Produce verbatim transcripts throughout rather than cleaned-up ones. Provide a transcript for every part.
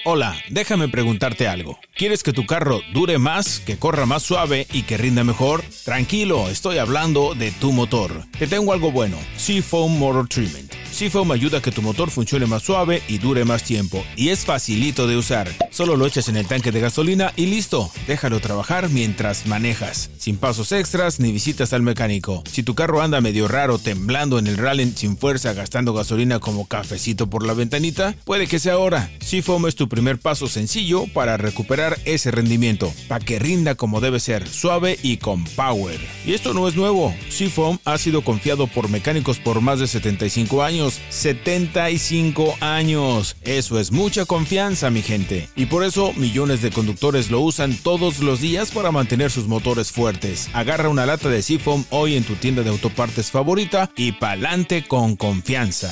Hola, déjame preguntarte algo. ¿Quieres que tu carro dure más, que corra más suave y que rinda mejor? Tranquilo, estoy hablando de tu motor. Te tengo algo bueno, Seafoam Motor Treatment. Seafoam ayuda a que tu motor funcione más suave y dure más tiempo. Y es facilito de usar. Solo lo echas en el tanque de gasolina y listo. Déjalo trabajar mientras manejas. Sin pasos extras ni visitas al mecánico. Si tu carro anda medio raro, temblando en el rally sin fuerza, gastando gasolina como cafecito por la ventanita, puede que sea ahora. Seafoam es tu primer paso sencillo para recuperar ese rendimiento, para que rinda como debe ser, suave y con power. Y esto no es nuevo. Seafoam ha sido confiado por mecánicos por más de setenta y cinco años. setenta y cinco años. Eso es mucha confianza, mi gente. Y por eso millones de conductores lo usan todos los días para mantener sus motores fuertes. Agarra una lata de Seafoam hoy en tu tienda de autopartes favorita y pa'lante con confianza.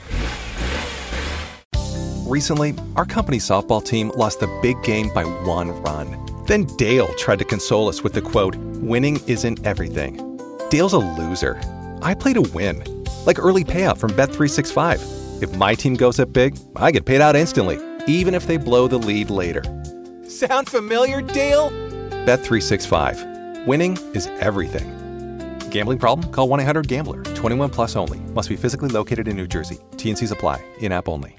Recently, our company softball team lost the big game by one run. Then Dale tried to console us with the quote, "Winning isn't everything." Dale's a loser. I play to win. Like early payout from Bet three sixty-five. If my team goes up big, I get paid out instantly, even if they blow the lead later. Sound familiar, Dale? Bet three sixty-five. Winning is everything. Gambling problem? Call one eight hundred gambler. twenty-one plus only. Must be physically located in New Jersey. T N Cs apply. In-app only.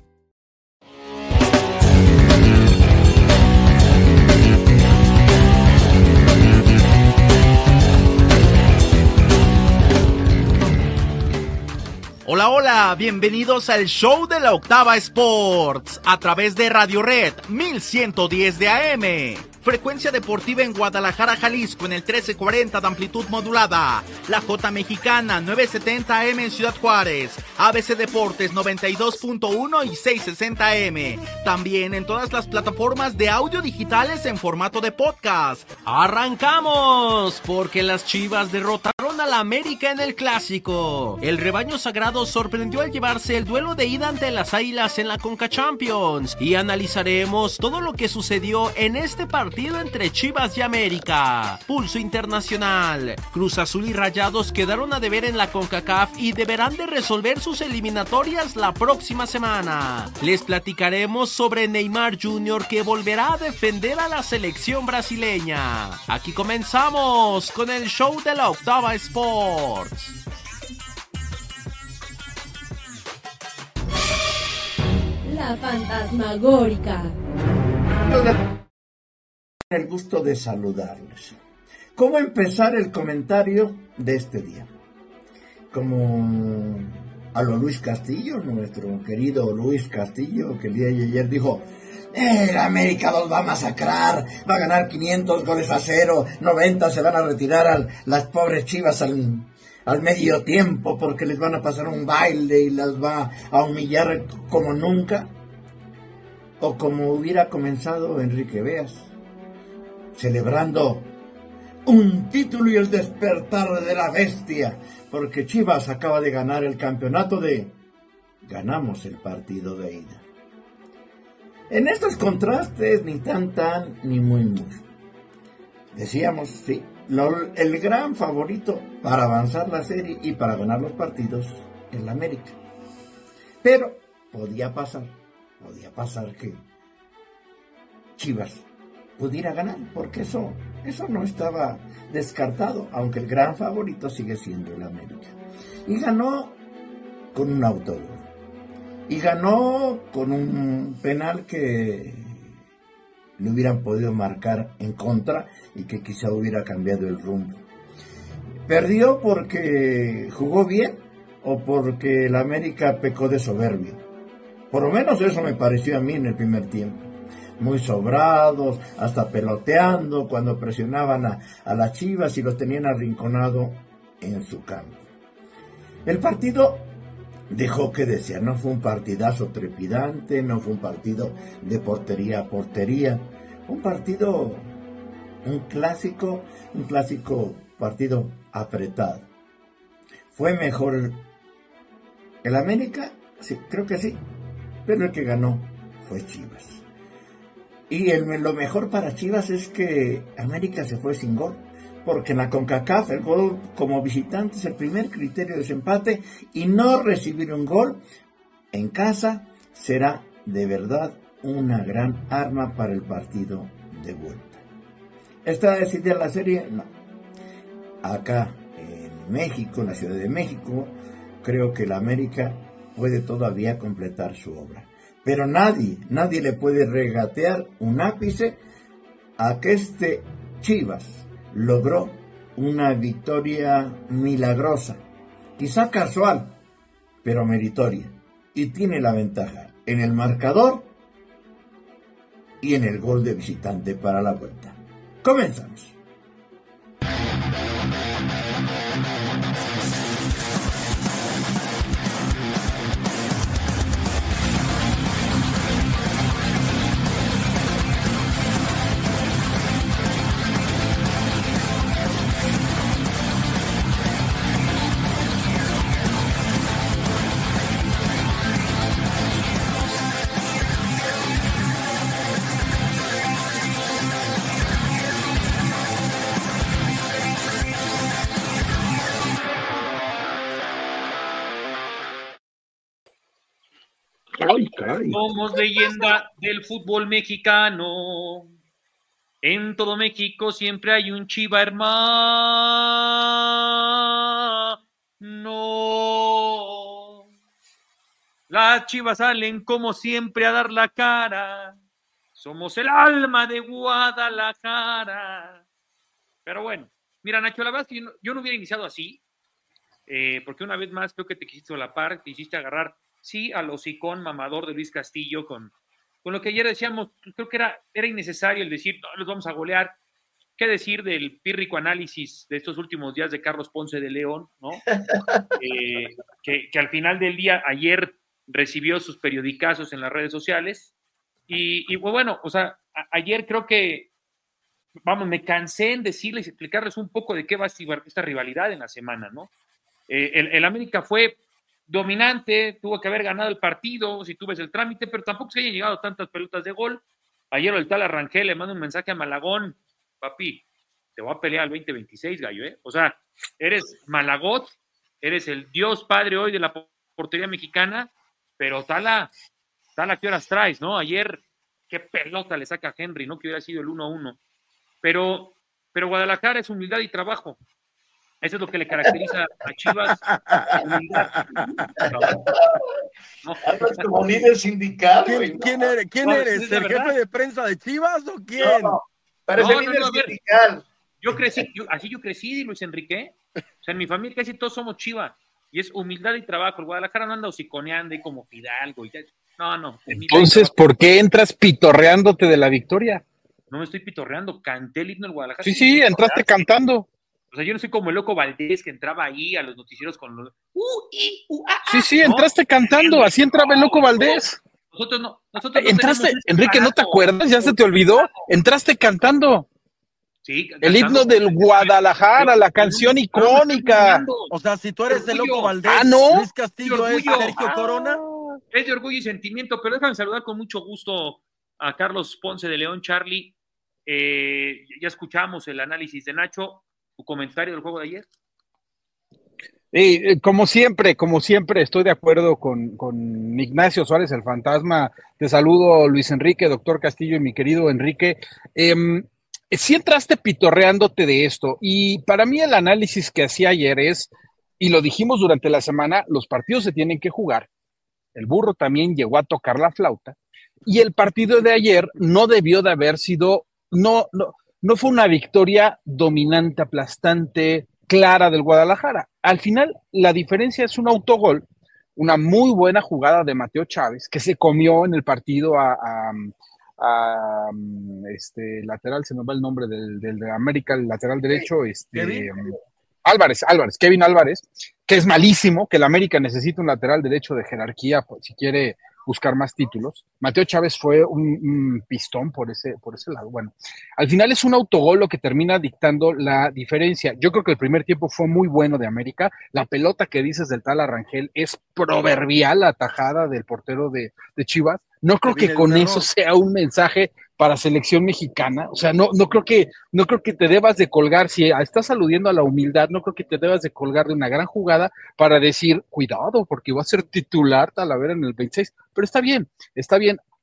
Hola, hola, bienvenidos al show de la Octava Sports, a través de Radio Red mil ciento diez de A M. Frecuencia deportiva en Guadalajara, Jalisco, en el trece cuarenta de amplitud modulada. La J Mexicana, novecientos setenta A M en Ciudad Juárez. A B C Deportes, noventa y dos punto uno y seiscientos sesenta A M. También en todas las plataformas de audio digitales en formato de podcast. ¡Arrancamos! Porque las Chivas derrotaron a la América en el Clásico. El rebaño sagrado sorprendió al llevarse el duelo de ida ante las Águilas en la Conca Champions. Y analizaremos todo lo que sucedió en este partido entre Chivas y América. Pulso internacional. Cruz Azul y Rayados quedaron a deber en la CONCACAF y deberán de resolver sus eliminatorias la próxima semana. Les platicaremos sobre Neymar junior que volverá a defender a la selección brasileña. Aquí comenzamos con el show de la Octava Sports. La fantasmagórica. El gusto de saludarles. ¿Cómo empezar el comentario de este día? Como a lo Luis Castillo, nuestro querido Luis Castillo, que el día de ayer dijo: el América los va a masacrar, va a ganar quinientos goles a cero, noventa se van a retirar a las pobres Chivas al, al medio tiempo porque les van a pasar un baile y las va a humillar como nunca. O como hubiera comenzado Enrique Beas, celebrando un título y el despertar de la bestia, porque Chivas acaba de ganar el campeonato de ganamos el partido de ida. En estos contrastes, ni tan tan, ni muy muy. Decíamos, sí, lo, el gran favorito para avanzar la serie y para ganar los partidos es la América. Pero podía pasar, podía pasar que Chivas pudiera ganar, porque eso, eso no estaba descartado, aunque el gran favorito sigue siendo el América. Y ganó con un autogol. Y ganó con un penal que le hubieran podido marcar en contra y que quizá hubiera cambiado el rumbo. Perdió porque jugó bien o porque el América pecó de soberbio. Por lo menos eso me pareció a mí en el primer tiempo. Muy sobrados, hasta peloteando cuando presionaban a, a las Chivas y los tenían arrinconado en su campo. El partido dejó que desear, no fue un partidazo trepidante, no fue un partido de portería a portería, fue un partido, un clásico, un clásico partido apretado. ¿Fue mejor el América? Sí, creo que sí, pero el que ganó fue Chivas. Y el, lo mejor para Chivas es que América se fue sin gol, porque en la CONCACAF el gol como visitante es el primer criterio de desempate y no recibir un gol en casa será de verdad una gran arma para el partido de vuelta. ¿Está decidida la serie? No. Acá en México, en la Ciudad de México, creo que el América puede todavía completar su obra. Pero nadie, nadie le puede regatear un ápice a que este Chivas logró una victoria milagrosa, quizá casual, pero meritoria, y tiene la ventaja en el marcador y en el gol de visitante para la vuelta. Comenzamos. Ay, caray. Somos leyenda del fútbol mexicano. En todo México siempre hay un Chiva hermano. Las Chivas salen como siempre a dar la cara. Somos el alma de Guadalajara. Pero bueno, mira, Nacho, la verdad es que yo no, yo no hubiera iniciado así, eh, porque una vez más creo que te quisiste solapar, te hiciste agarrar sí al hocicón mamador de Luis Castillo con, con lo que ayer decíamos. Creo que era, era innecesario el decir, no, los vamos a golear. ¿Qué decir del pírrico análisis de estos últimos días de Carlos Ponce de León, ¿no? eh, que, que al final del día, ayer recibió sus periodicazos en las redes sociales, y, y bueno, o sea, a, ayer creo que, vamos, me cansé en decirles y explicarles un poco de qué va esta rivalidad en la semana, ¿no? Eh, el, el América fue dominante, tuvo que haber ganado el partido, si tú ves el trámite, pero tampoco se hayan llegado tantas pelotas de gol. Ayer el tal Arrangel le manda un mensaje a Malagón: papi, te voy a pelear al veinte veintiséis, gallo, ¿eh? O sea, eres Malagot, eres el Dios Padre hoy de la portería mexicana, pero tala, tala, ¿qué horas traes, no? Ayer, qué pelota le saca a Henry, ¿no? Que hubiera sido el uno a uno. Pero, pero Guadalajara es humildad y trabajo. Eso es lo que le caracteriza a Chivas. Humildad. No. Hablas como líder sindical. ¿Quién, no. ¿quién eres? ¿Quién No, eres? ¿es de ¿El verdad? jefe de prensa de Chivas o quién? No, parece No, no, líder no, a ver. sindical. Yo crecí, yo, así yo crecí, Luis Enrique. O sea, en mi familia casi todos somos Chivas. Y es humildad y trabajo. El Guadalajara no anda hociconeando y como Fidalgo. Y ya. No, no. Entonces, ¿por qué entras pitorreándote de la victoria? No me estoy pitorreando. Canté el himno del Guadalajara. Sí, sí, entraste cantando. O sea, yo no soy como el loco Valdés que entraba ahí a los noticieros con los... Uh, y, uh, ah, Sí, sí, ¿no? entraste cantando, así entraba el loco Valdés. Nosotros no, nosotros no Entraste, tenemos ese Enrique, ¿no te aparato. acuerdas? ¿Ya se te olvidó? Entraste cantando. Sí, El himno del Guadalajara, la canción icónica. O sea, si tú eres el loco Valdés, Ah, ¿no? Luis Castillo es Orgullo. Sergio Ah. Corona. Es de orgullo y sentimiento, pero déjame saludar con mucho gusto a Carlos Ponce de León. Charlie, eh, ya escuchamos el análisis de Nacho, tu comentario del juego de ayer. Eh, como siempre, como siempre, estoy de acuerdo con, con Ignacio Suárez, el fantasma. Te saludo, Luis Enrique, doctor Castillo y mi querido Enrique. Eh, si entraste pitorreándote de esto, y para mí el análisis que hacía ayer es, y lo dijimos durante la semana, los partidos se tienen que jugar. El burro también llegó a tocar la flauta, y el partido de ayer no debió de haber sido, no, no, no fue una victoria dominante, aplastante, clara del Guadalajara. Al final, la diferencia es un autogol, una muy buena jugada de Mateo Chávez, que se comió en el partido a, a, a este lateral, se me va el nombre del, del de América, el lateral derecho, este Kevin. Álvarez, Álvarez, Kevin Álvarez, que es malísimo, que el América necesita un lateral derecho de jerarquía pues, si quiere buscar más títulos. Mateo Chávez fue un, un pistón por ese, por ese lado. Bueno, al final es un autogol lo que termina dictando la diferencia. Yo creo que el primer tiempo fue muy bueno de América. La pelota que dices del tal Arrangel es proverbial, la tajada del portero de, de Chivas. No creo que con eso sea un mensaje para selección mexicana. O sea, no, no creo que, no creo que te debas de colgar, si estás aludiendo a la humildad, no creo que te debas de colgar de una gran jugada para decir, cuidado, porque va a ser titular Talavera en el veintiséis. Pero está bien, está bien.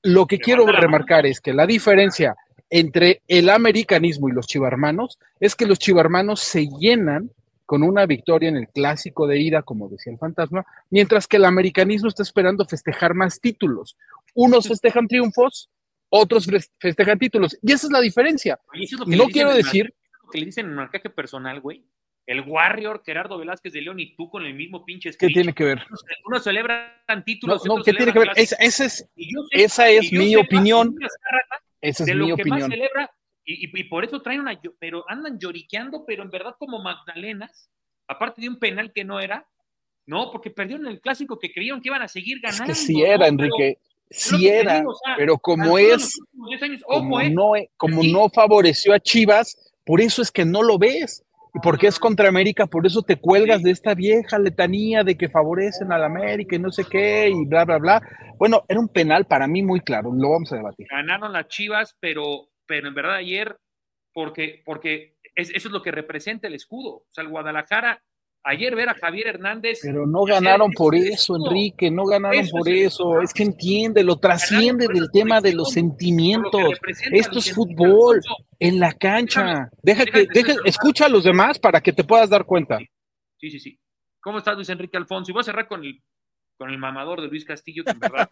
lo que quiero remarcar es que la diferencia entre el americanismo y los chivarmanos es que los chivarmanos se llenan con una victoria en el clásico de ida, como decía el fantasma, mientras que el americanismo está esperando festejar más títulos. Unos festejan triunfos, otros festejan títulos, y esa es la diferencia. Oye, eso es lo Y que no le dicen quiero en decir... marcaje- lo que le dicen en marcaje personal, güey. El Warrior, Gerardo Velázquez de León y tú con el mismo pinche ¿Qué speech. tiene que ver? Unos, unos celebran No, títulos, no, otros ¿qué tiene que ver? celebran Esa, clásicos. esa es, Y yo sé- esa es y yo mi sé más opinión. de Azcárraga, Esa es de mi lo que más opinión. celebra, y, y- y por eso traen una, pero andan lloriqueando, pero en verdad como magdalenas, aparte de un penal que no era, no, porque perdieron el clásico que creyeron que iban a seguir Es ganando. que sí era, ¿no? Enrique, Pero, sí era, digo, o sea, pero como tan solo en es, los últimos diez años, como ojo, eh, no, como sí. no favoreció a Chivas, por eso es que no lo ves. Y porque es contra América, por eso te cuelgas de esta vieja letanía de que favorecen al América y no sé qué, y bla, bla, bla. Bueno, era un penal para mí muy claro, lo vamos a debatir. Ganaron las Chivas, pero, pero en verdad ayer, porque, porque es, eso es lo que representa el escudo. O sea, el Guadalajara, ayer ver a Javier Hernández. Pero no ganaron por eso, Enrique, no ganaron por eso. Es que entiende, lo trasciende del tema de los sentimientos. Esto es fútbol en la cancha. Deja que, deja, escucha a los demás para que te puedas dar cuenta. Sí, sí, sí. ¿Cómo estás, Luis Enrique Alfonso? Y voy a cerrar con el, con el mamador de Luis Castillo, que en verdad,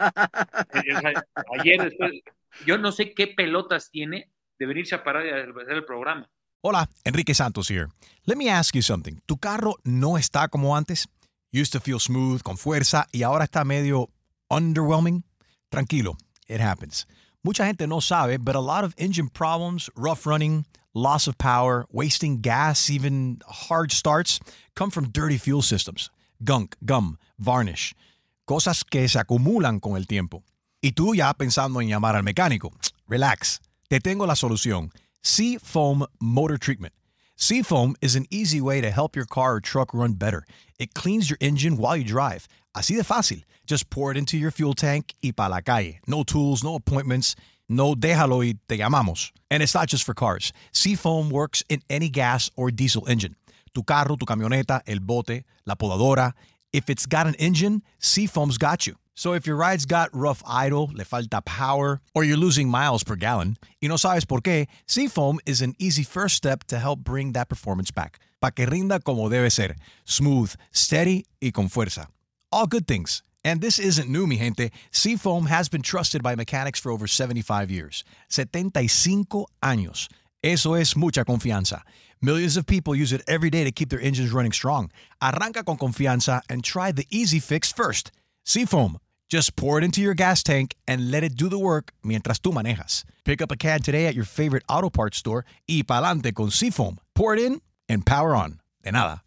o sea, ayer después, yo no sé qué pelotas tiene de venirse a parar y a hacer el programa. Hola, Enrique Santos here. Let me ask you something. ¿Tu carro no está como antes? Used to feel smooth, con fuerza, y ahora está medio underwhelming? Tranquilo, it happens. Mucha gente no sabe, but a lot of engine problems, rough running, loss of power, wasting gas, even hard starts, come from dirty fuel systems. Gunk, gum, varnish. Cosas que se acumulan con el tiempo. Y tú ya pensando en llamar al mecánico. Relax, te tengo la solución. Seafoam Motor Treatment. Seafoam is an easy way to help your car or truck run better. It cleans your engine while you drive. Así de fácil. Just pour it into your fuel tank y pa la calle. No tools, no appointments. No déjalo y te llamamos. And it's not just for cars. Seafoam works in any gas or diesel engine. Tu carro, tu camioneta, el bote, la podadora. If it's got an engine, Seafoam's got you. So if your ride's got rough idle, le falta power, or you're losing miles per gallon, y no sabes por qué, Seafoam is an easy first step to help bring that performance back. Pa' que rinda como debe ser. Smooth, steady, y con fuerza. All good things. And this isn't new, mi gente. Seafoam has been trusted by mechanics for over seventy-five years. setenta y cinco años. Eso es mucha confianza. Millions of people use it every day to keep their engines running strong. Arranca con confianza and try the easy fix first. Seafoam. Just pour it into your gas tank and let it do the work mientras tú manejas. Pick up a can today at your favorite auto parts store y pa'lante con Seafoam. Pour it in and power on. De nada.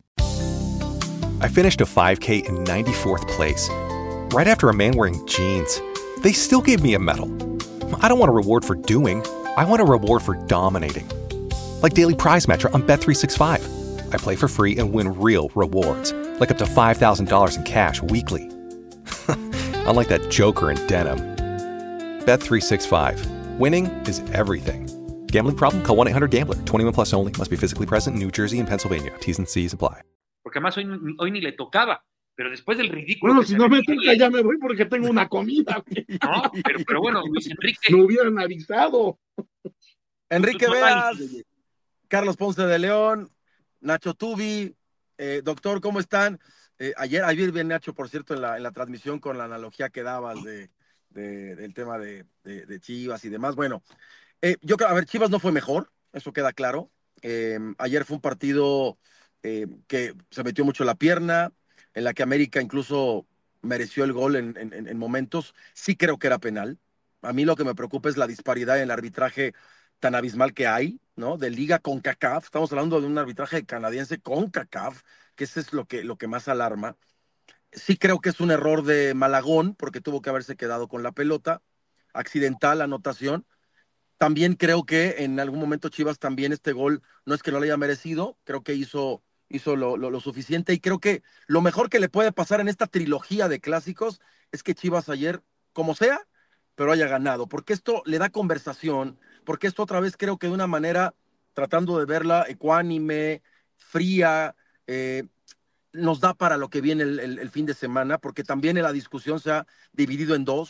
I finished a five K in ninety-fourth place, right after a man wearing jeans. They still gave me a medal. I don't want a reward for doing. I want a reward for dominating. Like Daily Prize Matcher on Bet three sixty-five. I play for free and win real rewards, like up to five thousand dollars in cash weekly. Unlike that joker in denim. Bet three sixty-five. Winning is everything. Gambling problem? Call one eight hundred gambler. twenty-one plus only. Must be physically present in New Jersey and Pennsylvania. T's and C's apply. Porque además hoy, hoy ni le tocaba, pero después del ridículo. Bueno, que si se no me metió toca, ayer- ya me voy porque tengo una comida. No, pero, pero bueno, Luis Enrique. Me hubieran avisado. Enrique Tú- tú- Veas, Carlos Ponce de León, Nacho Tubi, eh, doctor, ¿cómo están? Eh, ayer, ayer bien Nacho, por cierto, en la, en la transmisión con la analogía que dabas de, de- del tema de, de- de Chivas y demás. Bueno, eh, yo creo, a ver, Chivas no fue mejor, eso queda claro. Eh, ayer fue un partido eh, que se metió mucho la pierna, en la que América incluso mereció el gol en, en- en momentos. Sí creo que era penal. A mí lo que me preocupa es la disparidad en el arbitraje tan abismal que hay, ¿no? De liga con CACAF. Estamos hablando de un arbitraje canadiense con CACAF, que eso es lo que, lo que más alarma. Sí creo que es un error de Malagón, porque tuvo que haberse quedado con la pelota. Accidental anotación. También creo que en algún momento Chivas también este gol no es que no le haya merecido, creo que hizo, hizo lo, lo, lo suficiente y creo que lo mejor que le puede pasar en esta trilogía de clásicos es que Chivas ayer, como sea, pero haya ganado, porque esto le da conversación, porque esto otra vez creo que de una manera, tratando de verla ecuánime, fría, eh, nos da para lo que viene el, el, el fin de semana, porque también en la discusión se ha dividido en dos.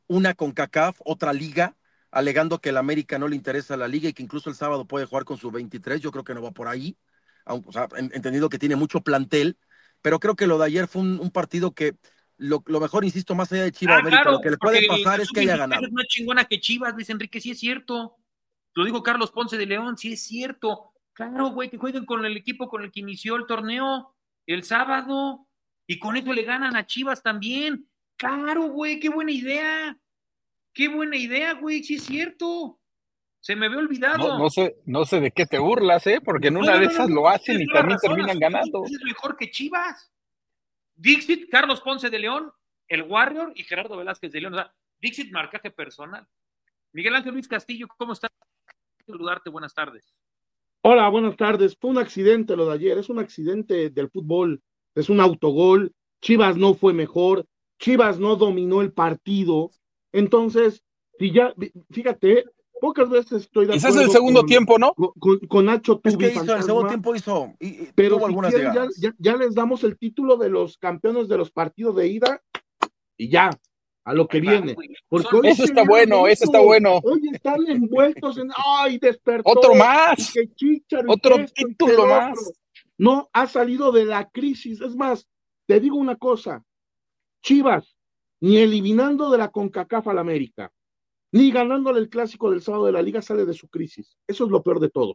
una CONCACAF, otra liga, alegando que el América no le interesa la liga y que incluso el sábado puede jugar con su veintitrés. Yo creo que no va por ahí, aunque, o sea, entendido que tiene mucho plantel, pero creo que lo de ayer fue un, un partido que lo, lo mejor, insisto, más allá de Chivas ah, América, claro, lo que le puede pasar es que haya ganado. Es más chingona que Chivas, Luis Enrique, sí es cierto. Lo dijo Carlos Ponce de León, sí es cierto. Claro, güey, que jueguen con el equipo con el que inició el torneo el sábado y con eso le ganan a Chivas también. Claro, güey, qué buena idea. Qué buena idea, güey, sí es cierto. Se me había olvidado. No, no sé, no sé de qué te burlas, ¿eh? Porque en una no, no, de esas no, lo hacen y también razón, terminan ganando. Es mejor que Chivas. Dixit, Carlos Ponce de León, el Warrior y Gerardo Velázquez de León. O sea, Dixit, marcaje personal. Miguel Ángel Luis Castillo, ¿cómo estás? Saludarte, buenas tardes. Hola, buenas tardes. Fue un accidente lo de ayer, es un accidente del fútbol, es un autogol. Chivas no fue mejor, Chivas no dominó el partido. Entonces, si ya, fíjate, pocas veces estoy de acuerdo. Quizás el segundo con, tiempo, ¿no? Con, con, con Nacho Tubi. Es que hizo, el segundo tiempo hizo. Y, y pero tuvo si algunas quieren, ya, ya, ya les damos el título de los campeones de los partidos de ida y ya. A lo que Ahí viene. Porque hoy eso está bueno, eso está bueno. Hoy están envueltos en, ay, despertó. Otro más. Que Chícharo, otro que esto, título más. Otro. No ha salido de la crisis. Es más, te digo una cosa. Chivas, ni eliminando de la CONCACAF al América, ni ganándole el clásico del sábado de la Liga, sale de su crisis. Eso es lo peor de todo.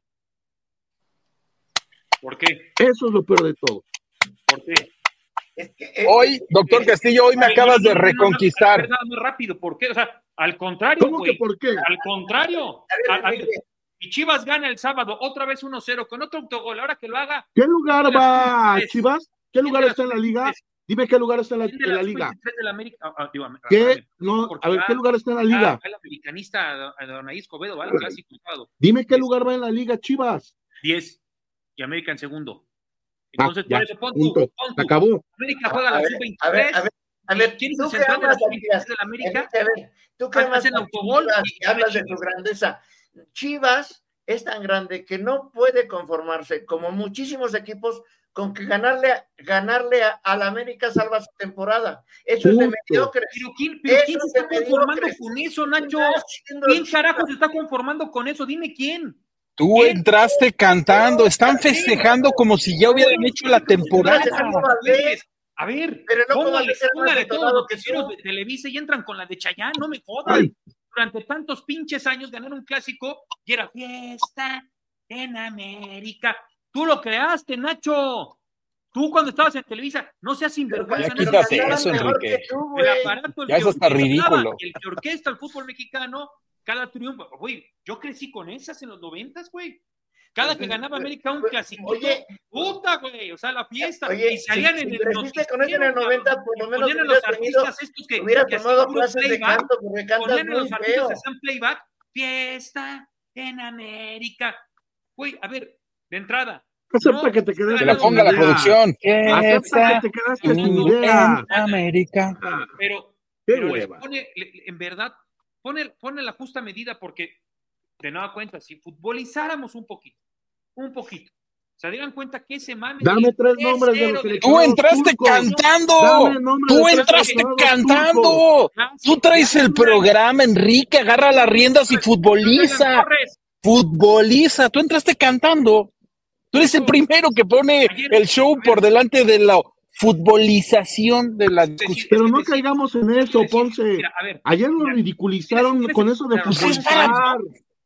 ¿Por qué? Eso es lo peor de todo. ¿Por qué? Es que, es, hoy, doctor es, Castillo, hoy me acabas de reconquistar. No, no, no, no, rápido, ¿por qué? O sea, al contrario, ¿Cómo güey. que por qué? Al contrario. A ver, a, a ver, y Chivas gana el sábado, otra vez uno cero, con otro autogol, ahora que lo haga. ¿Qué lugar va Chivas? ¿Qué lugar está en la liga? Dime qué lugar está en la, en la liga. De la América? Ah, ah, digo, ¿Qué? No, a ver, ¿qué lugar está en la liga? El americanista Anaí Escobedo, ¿vale? Clásico. Dime qué lugar va en la liga, Chivas. diez y América en segundo. Entonces, ah, ya, por eso, pon tú, pon tú. acabó. América juega a la ver, sub veintitrés. A ver, a ver, a ver, ¿quién es tú el que central de la amas sub a veintitrés de la América? A ver, tú que amas hacen autogol y, y hablas de tu grandeza. Chivas es tan grande que no puede conformarse, como muchísimos equipos, con que ganarle, ganarle a, a la América salva su temporada. Eso Punto. es de mediocres. Pero ¿quién, pero ¿quién se está conformando mediocres? Con eso, Nacho? ¿Quién carajo se está conformando con eso? Dime quién. Tú ¿Quién? entraste cantando, están festejando como si ya hubieran hecho la temporada. A ver, pero no póngale, póngale todos los noticieros de Televisa y entran con la de Chayanne, no me jodan. Ay. Durante tantos pinches años ganaron un clásico y era fiesta en América. Tú lo creaste, Nacho. Tú cuando estabas en Televisa, no seas sinvergüenza. Ya quítate eso, Enrique. Tú, el aparato, el ya eso está ridículo. El que orquesta el fútbol mexicano, cada triunfo. Güey, yo crecí con esas en los noventas, güey. Cada que ganaba América un clásico, oye, puta, güey, o sea, la fiesta. Oye, y salían si, en si el creciste con eso en el noventa, por lo menos ponían a los artistas estos que hubiera que tomado clases de canto, porque cantas ponían a muy los artistas feo. que hacían playback, fiesta en América. Güey, a ver, de entrada. Acepta no, que te quedaste que la ponga la producción. Acepta que te quedaste sin idea. En América. Pero, pero les pone, en verdad, pone, pone la justa medida porque de nueva cuenta, si futbolizáramos un poquito, un poquito, se dieran cuenta que ese mame. Dame tres nombres de los que Tú entraste turcos. Cantando. Tú entraste cantando. Turcos. Tú traes el programa, Enrique, agarra las riendas y futboliza. Futboliza. Tú entraste cantando. Tú eres el primero que pone el show por delante de la futbolización de la discusión. Pero no caigamos en eso, Ponce. Ayer lo ridiculizaron con eso de futbolizar.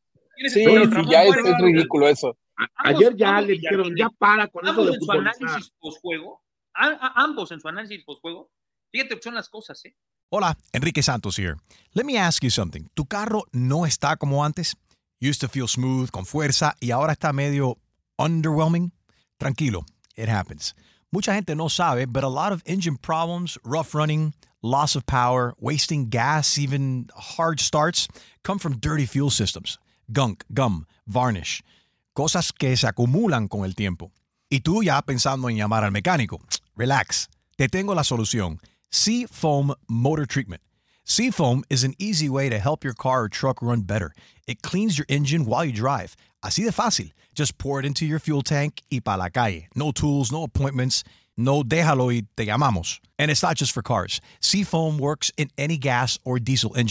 Sí, sí, ya es, es ridículo eso. Ayer ya le dijeron, ya para con eso de en su análisis postjuego, a, a, ambos en su análisis postjuego, fíjate que son las cosas, ¿eh? Hola, Enrique Santos here. Let me ask you something. ¿Tu carro no está como antes? Used to feel smooth, con fuerza, y ahora está medio underwhelming? Tranquilo, it happens. Mucha gente no sabe, but a lot of engine problems, rough running, loss of power, wasting gas, even hard starts, come from dirty fuel systems. Gunk, gum, varnish, cosas que se acumulan con el tiempo. Y tú ya pensando en llamar al mecánico. Relax, te tengo la solución. Seafoam Motor Treatment. Seafoam is an easy way to help your car or truck run better. It cleans your engine while you drive. Así de fácil. Just pour it into your fuel tank y pa' la calle. No tools, no appointments. No déjalo y te llamamos. And it's not just for cars. Seafoam works in any gas or diesel engine.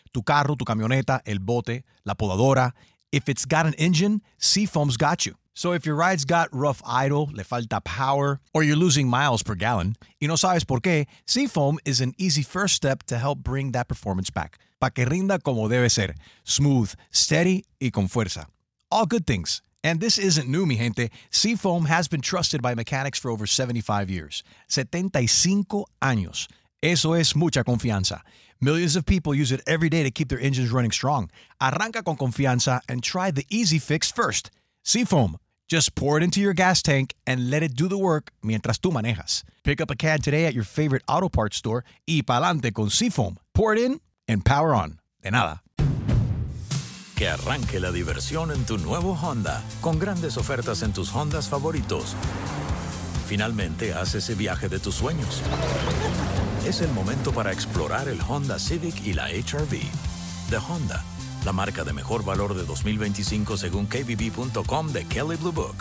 Tu carro, tu camioneta, el bote, la podadora. If it's got an engine, Seafoam's got you. So if your ride's got rough idle, le falta power, or you're losing miles per gallon, y no sabes por qué, Seafoam is an easy first step to help bring that performance back. Pa' que rinda como debe ser. Smooth, steady, y con fuerza. All good things. And this isn't new, mi gente. Seafoam has been trusted by mechanics for over seventy-five years. setenta y cinco años. Eso es mucha confianza. Millions of people use it every day to keep their engines running strong. Arranca con confianza and try the easy fix first. Seafoam. Just pour it into your gas tank and let it do the work mientras tú manejas. Pick up a can today at your favorite auto parts store y pa'lante con Seafoam. Pour it in and power on. De nada. Que arranque la diversión en tu nuevo Honda, con grandes ofertas en tus Hondas favoritos. Finalmente, haz ese viaje de tus sueños. Es el momento para explorar el Honda Civic y la H R V. De Honda, la marca de mejor valor de dos mil veinticinco según K B B punto com de Kelley Blue Book.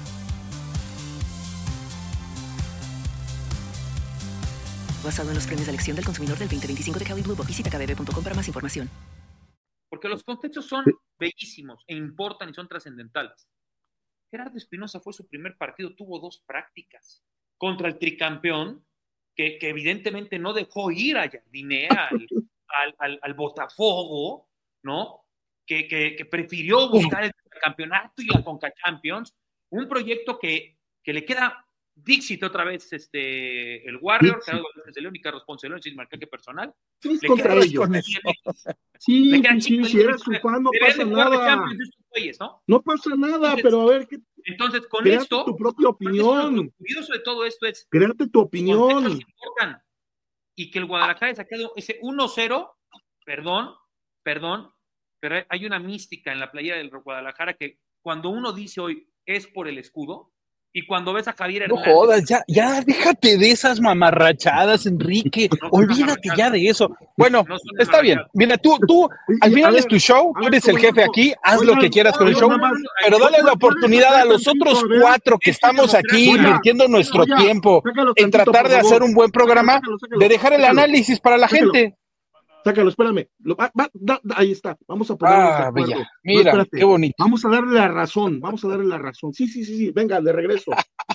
Basado en los premios de elección del consumidor del veinte veinticinco de Kelley Blue Book. Visita K B B punto com para más información. Porque los contextos son bellísimos e importan y son trascendentales. Gerardo Espinosa fue su primer partido, tuvo dos prácticas contra el tricampeón, que, que evidentemente no dejó ir a Jardiné, al, al, al, al Botafogo, ¿no? Que, que, que prefirió buscar el campeonato y la Conca Champions, un proyecto que, que le queda Dixit otra vez, este, el Warrior, Gerardo Valdez de León y Carlos Ponce de León, sin marcaje personal. Sí, es contra ellos. Sí, sí, sí, si eres su fan no pasa nada. ¿no? no pasa nada, entonces, pero a ver, ¿qué? Entonces, con créate esto, tu propia opinión. Lo curioso de todo esto es créate tu opinión. Y que el Guadalajara haya sacado ese uno cero, perdón, perdón, pero hay una mística en la playera del Guadalajara que cuando uno dice hoy es por el escudo, y cuando ves a Javier No Hernández... jodas, ya, ya déjate de esas mamarrachadas, Enrique. No, olvídate ya de eso. Bueno, no está bien. Mira, tú, tú, al final es tu show, tú eres el jefe aquí, haz lo que quieras con el show, pero dale la oportunidad a los otros cuatro que estamos aquí invirtiendo nuestro tiempo en tratar de hacer un buen programa, de dejar el análisis para la gente. Sácalo, espérame. Lo, va, va, da, da, ahí está. Vamos a ponernos ah, de acuerdo. Bella. Mira, no, qué bonito. Vamos a darle la razón. Vamos a darle la razón. Sí, sí, sí, sí. Venga, de regreso.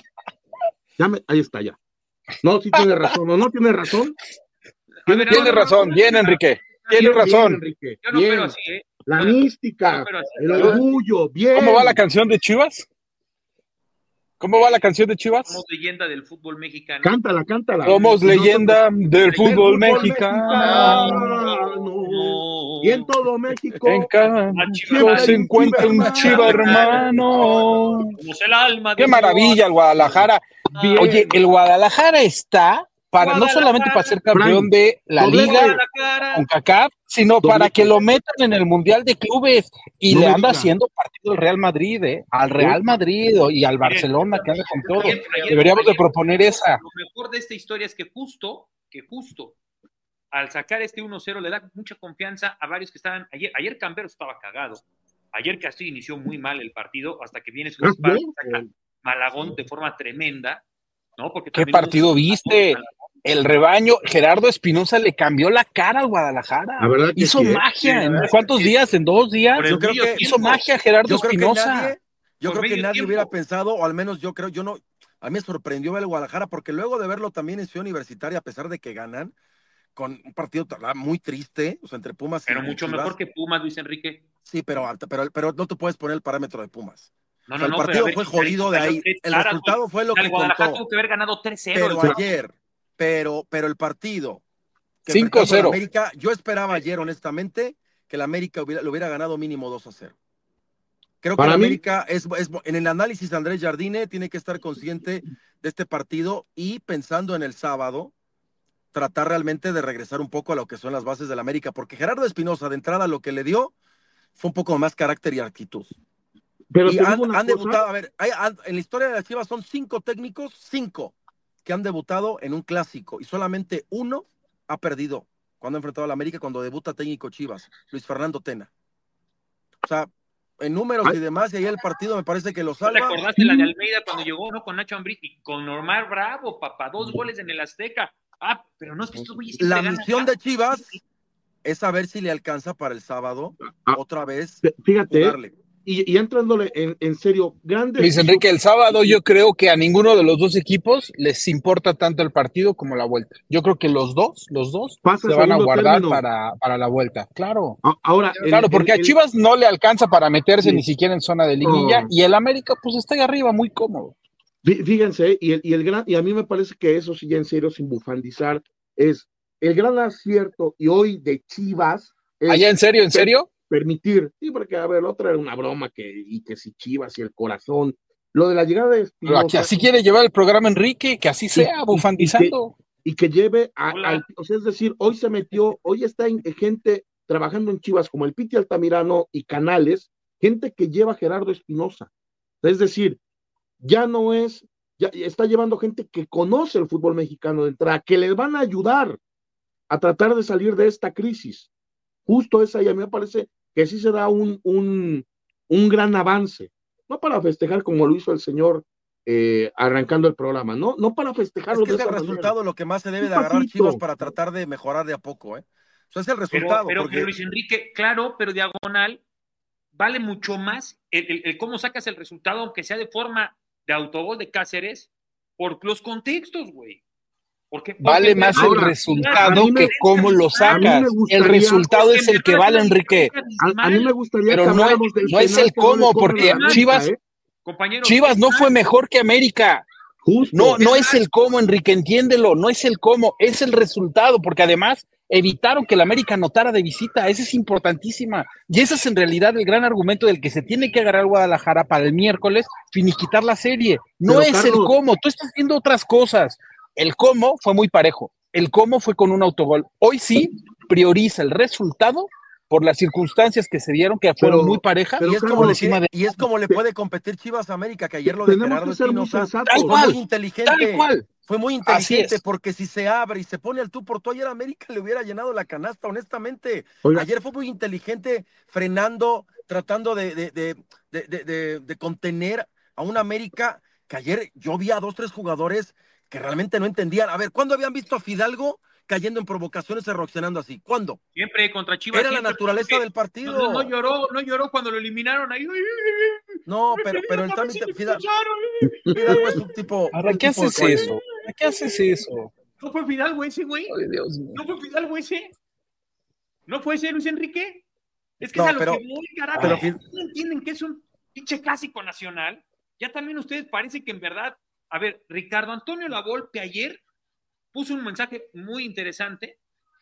Ya me, ahí está, ya. No, sí tiene razón. ¿O no tiene razón? Tiene, no, tiene no, razón. No, bien, Enrique. Tiene bien, razón. Bien, Enrique. Yo no bien. Pero así, ¿eh? La mística, no el orgullo. Bien. ¿Cómo va la canción de Chivas? ¿Cómo va la canción de Chivas? Somos leyenda del fútbol mexicano. Cántala, cántala. Somos leyenda del, del fútbol, fútbol mexicano. mexicano. Y en todo México. En cada México se encuentra un Chiva hermano. Somos el alma de Qué maravilla el Guadalajara. Bien. Oye, el Guadalajara está para no solamente para ser campeón de la Liga con CACAF, sino para que lo metan en el Mundial de Clubes y no le anda haciendo partido al Real Madrid, ¿eh? Al Real Madrid y al Barcelona, que anda con todo. Ayer, ayer, Deberíamos ayer, de proponer esa. Lo mejor de esta historia es que justo, que justo, al sacar este uno cero le da mucha confianza a varios que estaban, ayer, ayer Cambero estaba cagado, ayer Castillo inició muy mal el partido, hasta que viene su espalda, saca Malagón de forma tremenda, ¿no? Porque ¿qué partido viste? El rebaño, Gerardo Espinosa le cambió la cara al Guadalajara. Hizo sí, magia. ¿En cuántos días? ¿En dos días? Yo creo que hizo magia Gerardo Espinosa. Yo creo que nadie hubiera pensado, o al menos yo creo, yo no, a mí me sorprendió ver el Guadalajara, porque luego de verlo también en Ciudad Universitaria, a pesar de que ganan, con un partido muy triste, o sea, entre Pumas pero y Pero mucho Chivas. Mejor que Pumas, Luis Enrique. Sí, pero, pero, pero no te puedes poner el parámetro de Pumas. No, o sea, no, el partido ver, fue jodido de ahí. El cara, resultado fue lo que Guadalajara contó. Tuvo que haber ganado tres cero. Pero ayer, pero, pero el partido cinco cero. América, yo esperaba ayer, honestamente, que el América hubiera, lo hubiera ganado mínimo dos a cero. Creo que el América es, es, en el análisis de Andrés Jardine tiene que estar consciente de este partido y pensando en el sábado, tratar realmente de regresar un poco a lo que son las bases del América, porque Gerardo Espinosa, de entrada, lo que le dio fue un poco más carácter y actitud. Pero y han, han debutado, a ver, hay, han, en la historia de las Chivas son cinco técnicos, cinco, que han debutado en un clásico y solamente uno ha perdido cuando ha enfrentado a la América cuando debuta técnico Chivas, Luis Fernando Tena. O sea, en números Ay. y demás, y ahí el partido me parece que lo salva. ¿Te acordaste la de Almeida cuando llegó, no? Con Nacho Ambriz y con Omar Bravo, papá, dos goles en el Azteca. Ah, pero no es que estos güeyes La misión de Chivas es saber si le alcanza para el sábado Ah, otra vez Fíjate, jugarle. y, y entrándole en, en serio, grandes. Luis Enrique, el sábado yo creo que a ninguno de los dos equipos les importa tanto el partido como la vuelta. Yo creo que los dos, los dos Pasa se van a segundo guardar término. para, para la vuelta. Claro. A- Ahora, el- Claro, porque el- a el- Chivas no le alcanza para meterse Sí. ni siquiera en zona de liguilla No. y el América pues está ahí arriba muy cómodo. Fí- Fíjense, y el, y el gran, y a mí me parece que eso sí, ya en serio, sin bufandizar, es el gran acierto y hoy de Chivas. Es ¿Allá en serio, en per- serio? Permitir, sí, porque a ver, la otra era una broma que, y que si Chivas y el corazón, lo de la llegada de Pero aquí Espinosa, así quiere llevar el programa Enrique, que así y, sea, y- y que, bufandizando. y que lleve a, Hola. al, o sea, es decir, hoy se metió, hoy está en, gente trabajando en Chivas como el Piti Altamirano y Canales, gente que lleva a Gerardo Espinosa. Es decir, ya no es, ya está llevando gente que conoce el fútbol mexicano de entrada, que les van a ayudar a tratar de salir de esta crisis. Justo esa, y a mí me parece que sí se da un, un, un gran avance, no para festejar como lo hizo el señor eh, arrancando el programa, no, no para Es festejarlo que de es el esa resultado manera. lo que más se debe Un de agarrar pasito. Chivas para tratar de mejorar de a poco, ¿eh? O sea, es el Pero, resultado. pero, porque... pero Luis Enrique, claro, pero diagonal, vale mucho más el, el- el cómo sacas el resultado, aunque sea de forma de autogol de Cáceres, por los contextos, güey. Porque, porque Vale en más verdad, el Ahora, resultado a mí me- que cómo lo a mí me sacas. El gustaría- resultado porque es en el que verdad vale, es una Enrique. dinámica A, a mí abismal. me gustaría Pero que no, habláramos del no es penal el que no le cómo, cobran porque a la Chivas, América, ¿eh? Compañeros, Chivas no es fue más, mejor que América. Justo. No, no Es es más. el cómo, Enrique, entiéndelo, no es el cómo, es el resultado, porque además evitaron que el América anotara de visita, esa es importantísima, y ese es en realidad el gran argumento del que se tiene que agarrar Guadalajara para el miércoles, finiquitar la serie, no Pero, es el Carlos, cómo, tú estás viendo otras cosas, el cómo fue muy parejo, el cómo fue con un autogol, hoy sí prioriza el resultado por las circunstancias que se dieron, que fueron Pero- muy parejas, pero, y, es Carlos, como por le encima de... quiere- y es como le puede competir Chivas a América, que ayer lo de tenemos Gerardo que ser muy Espinosa sensatos. Tal fue cual, muy inteligente. tal cual. Fue muy Así inteligente es. porque si se abre y se pone al tú por tú, ayer América le hubiera llenado la canasta, honestamente. Oiga. Ayer fue muy inteligente frenando, tratando de, de, de, de, de, de- de contener a un América que ayer yo vi a dos, tres jugadores que realmente no entendían. A ver, ¿cuándo habían visto a Fidalgo cayendo en provocaciones y reaccionando así? ¿Cuándo? siempre contra Chivas. Era la siempre, naturaleza porque del partido. No, no lloró, no lloró cuando lo eliminaron ahí. No, pero, pero el trámite, Fidalgo, Fidalgo es un tipo. ¿Para un qué tipo de haces cuate. eso? ¿Para qué haces eso? ¿No fue Fidalgo ese, güey? Ay, Dios mío. ¿No fue Fidalgo ese? ¿No fue ese Luis Enrique? Es que No, es a lo pero- que voy, carajo. pero- ¿No entienden que es un pinche clásico nacional? Ya también ustedes parece que en verdad... A ver, Ricardo Antonio Lavolpe ayer puso un mensaje muy interesante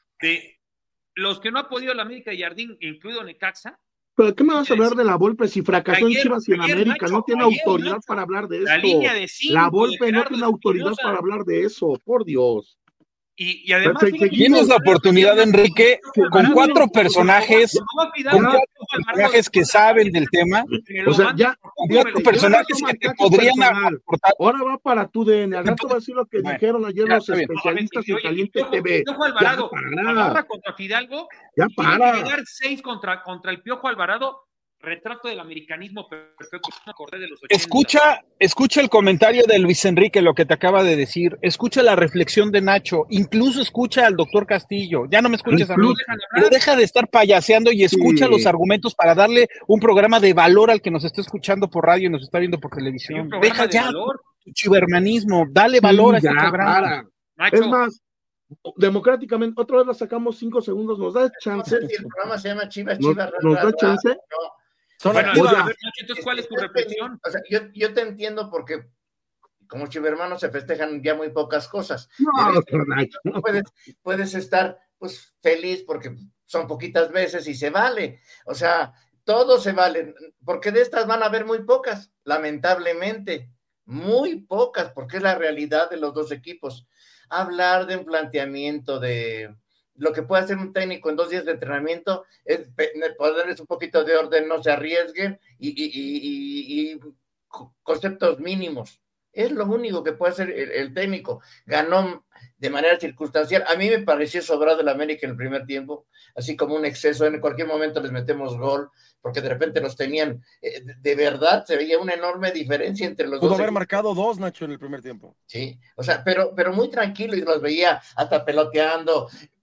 de los que no ha podido la América y Jardín, incluido Necaxa. ¿Pero qué me vas a hablar de la Volpe si fracasó Ayer- en Chivas y en ayer, América? Nacho, no tiene ayer, autoridad Nacho, para hablar de la esto. línea de cinco La de Volpe no Gerardo tiene autoridad Espinosa. para hablar de eso, por Dios. Y, y además... Pero fíjate, Tienes la oportunidad, Enrique, con cuatro personajes, Cuando va Fidalgo, con cuatro Alvarado, personajes que saben del tema, me lo O sea, manda ya, por fíjate, cuatro ya personajes pasó que te marcaje podrían personal. aportar. Ahora va para tu D N. Al rato va a decir lo que Bueno, dijeron ayer ya, los está bien. especialistas en Oye, Caliente Piojo- T V. Piojo Alvarado Ya agarra para. contra Fidalgo Ya y tiene para. que llegar seis contra, contra el Piojo Alvarado. Retrato del americanismo perfecto. Me acordé de los ochenta. Escucha, escucha el comentario de Luis Enrique, lo que te acaba de decir. Escucha la reflexión de Nacho. Incluso escucha al doctor Castillo. Ya no me escuches a mí. Incluso- Pero deja de estar payaseando y escucha Sí. los argumentos para darle un programa de valor al que nos está escuchando por radio y nos está viendo por Hay un televisión. programa Deja de ya valor. tu chivermanismo. Dale Sí, valor a este ya programa. para. Nacho, Es más, democráticamente, otra vez la sacamos cinco segundos. ¿Nos da No chance? sé si el programa se llama Chivas, ¿Nos, Chivas. nos ra, da ra, chance? no. Son bueno, activas. a ver, Nacho, entonces, ¿cuál es tu Estás reflexión? feliz. O sea, yo, yo te entiendo porque como chivermanos se festejan ya muy pocas cosas. No, Debes- doctor Nacho. puedes, puedes estar pues feliz porque son poquitas veces y se vale. O sea, todo se vale, porque de estas van a haber muy pocas, lamentablemente, muy pocas, porque es la realidad de los dos equipos. Hablar de un planteamiento de lo que puede hacer un técnico en dos días de entrenamiento es ponerles un poquito de orden, no se arriesguen y, y, y, y, y conceptos mínimos. Es lo único que puede hacer el, el técnico. Ganó de manera circunstancial. A mí me pareció sobrado el América en el primer tiempo, así como un exceso. En cualquier momento les metemos gol, porque de repente los tenían. Eh, de, de verdad, se veía una enorme diferencia entre los Pudo dos. haber equipos. marcado dos, Nacho, en el primer tiempo. Sí, o sea, pero, pero muy tranquilo y los veía hasta peloteando.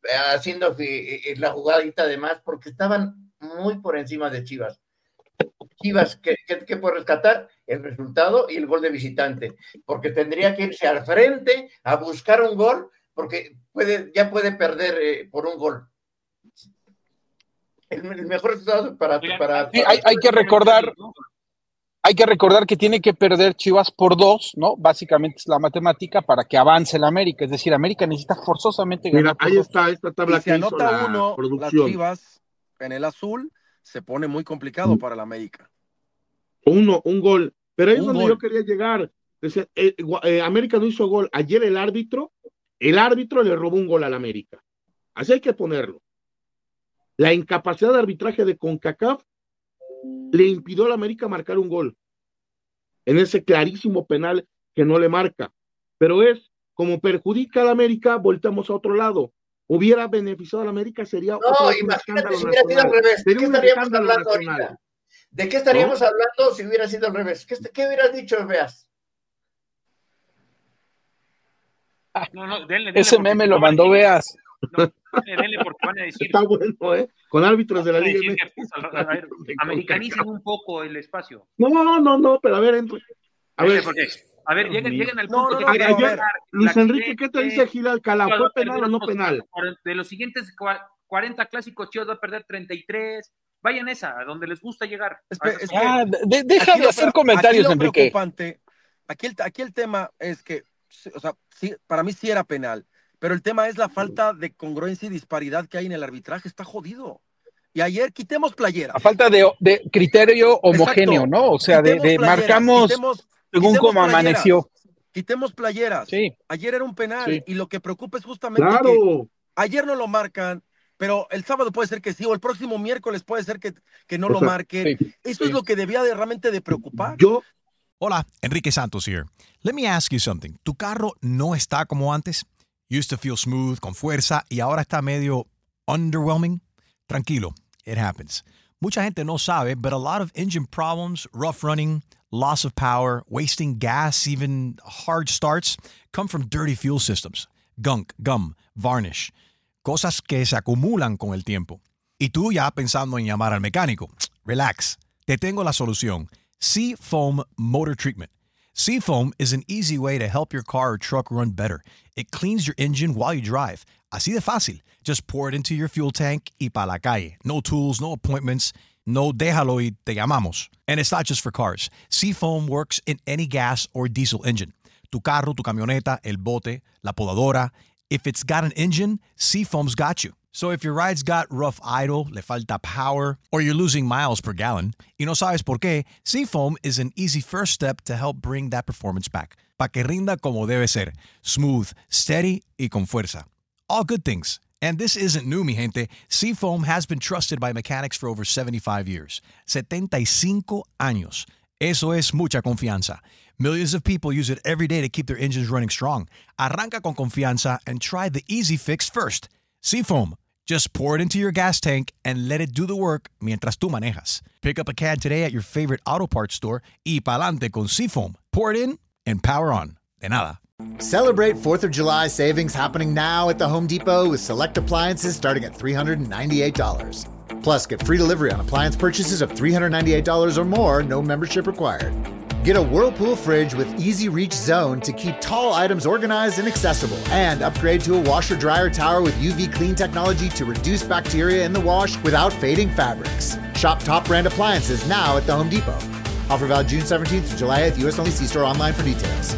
haciendo la jugadita de más, porque estaban muy por encima de Chivas. Chivas, ¿qué, qué, qué puede rescatar? El resultado y el gol de visitante, porque tendría que irse al frente a buscar un gol, porque puede, ya puede perder eh, por un gol. El, el mejor resultado para... para, para sí, hay, hay que recordar... Hay que recordar que tiene que perder Chivas por dos, ¿no? Básicamente es la matemática para que avance el América. Es decir, América necesita forzosamente ganar. Mira, ahí dos. Está esta tabla y que si hizo anota la uno, producción. Las Chivas en el azul se pone muy complicado mm. para el América. Uno, un gol. Pero ahí es un donde gol. yo quería llegar. Dice, eh, eh, América no hizo gol. Ayer el árbitro, el árbitro le robó un gol al América. Así hay que ponerlo. La incapacidad de arbitraje de CONCACAF le impidió al América marcar un gol en ese clarísimo penal que no le marca, pero es como perjudica al América, volteamos a otro lado. Hubiera beneficiado al América, sería no, otro un escándalo si hubiera sido al revés. ¿De qué estaríamos hablando nacional. ahorita? ¿De qué estaríamos ¿No? hablando si hubiera sido al revés? ¿Qué, qué hubieras dicho, Veas? No, no, denle, denle ese meme lo mandó Veas. No, denle porque van a decir. Está bueno, ¿eh? Con árbitros de la Liga M X. A ver, americanicen un poco el espacio. No, no, no, pero a ver, entre. A ver, porque, a ver, lleguen, lleguen al no, punto. No, no, que ayer, Luis Enrique, ¿qué te dice Gil Alcalá? ¿Fue penal o no penal? De los siguientes cuarenta clásicos, Chivas va a perder treinta y tres. Vayan esa, a donde les gusta llegar. Es que, es que, ah, de, deja de hacer comentarios, aquí lo Enrique. Aquí el, aquí el tema es que, o sea, sí, para mí sí era penal. Pero el tema es la falta de congruencia y disparidad que hay en el arbitraje. Está jodido. Y ayer quitemos playeras. A falta de, de criterio homogéneo, Exacto. ¿no? O sea, de, de marcamos quitemos, según quitemos como playeras, amaneció. Quitemos playeras. Sí. Ayer era un penal. Sí. Y lo que preocupa es justamente claro. que ayer no lo marcan, pero el sábado puede ser que sí, o el próximo miércoles puede ser que, que no o lo sea, marquen. Sí, Eso sí. es lo que debía de, realmente de preocupar. Yo. Hola, Enrique Santos here. Let me ask you something. ¿Tu carro no está como antes? Used to feel smooth, con fuerza, y ahora está medio underwhelming. Tranquilo, it happens. Mucha gente no sabe, but a lot of engine problems, rough running, loss of power, wasting gas, even hard starts, come from dirty fuel systems. Gunk, gum, varnish. Cosas que se acumulan con el tiempo. Y tú ya pensando en llamar al mecánico. Relax, te tengo la solución. Seafoam Motor Treatment. Seafoam is an easy way to help your car or truck run better. It cleans your engine while you drive. Así de fácil. Just pour it into your fuel tank y pa' la calle. No tools, no appointments. No déjalo y te llamamos. And it's not just for cars. Seafoam works in any gas or diesel engine. Tu carro, tu camioneta, el bote, la podadora. If it's got an engine, Seafoam's got you. So if your ride's got rough idle, le falta power, or you're losing miles per gallon, y no sabes por qué, Seafoam is an easy first step to help bring that performance back. Pa' que rinda como debe ser. Smooth, steady, y con fuerza. All good things. And this isn't new, mi gente. Seafoam has been trusted by mechanics for over seventy-five years. setenta y cinco años. Eso es mucha confianza. Millions of people use it every day to keep their engines running strong. Arranca con confianza and try the easy fix first. Seafoam. Just pour it into your gas tank and let it do the work mientras tú manejas. Pick up a can today at your favorite auto parts store y pa'lante con Seafoam. Pour it in and power on. De nada. Celebrate fourth of July savings happening now at the Home Depot with select appliances starting at three hundred ninety-eight dollars. Plus, get free delivery on appliance purchases of three hundred ninety-eight dollars or more, no membership required. Get a Whirlpool fridge with Easy Reach Zone to keep tall items organized and accessible. And upgrade to a washer-dryer tower with U V clean technology to reduce bacteria in the wash without fading fabrics. Shop top brand appliances now at the Home Depot. Offer valid June seventeenth to July eighth, U S only. See store online for details.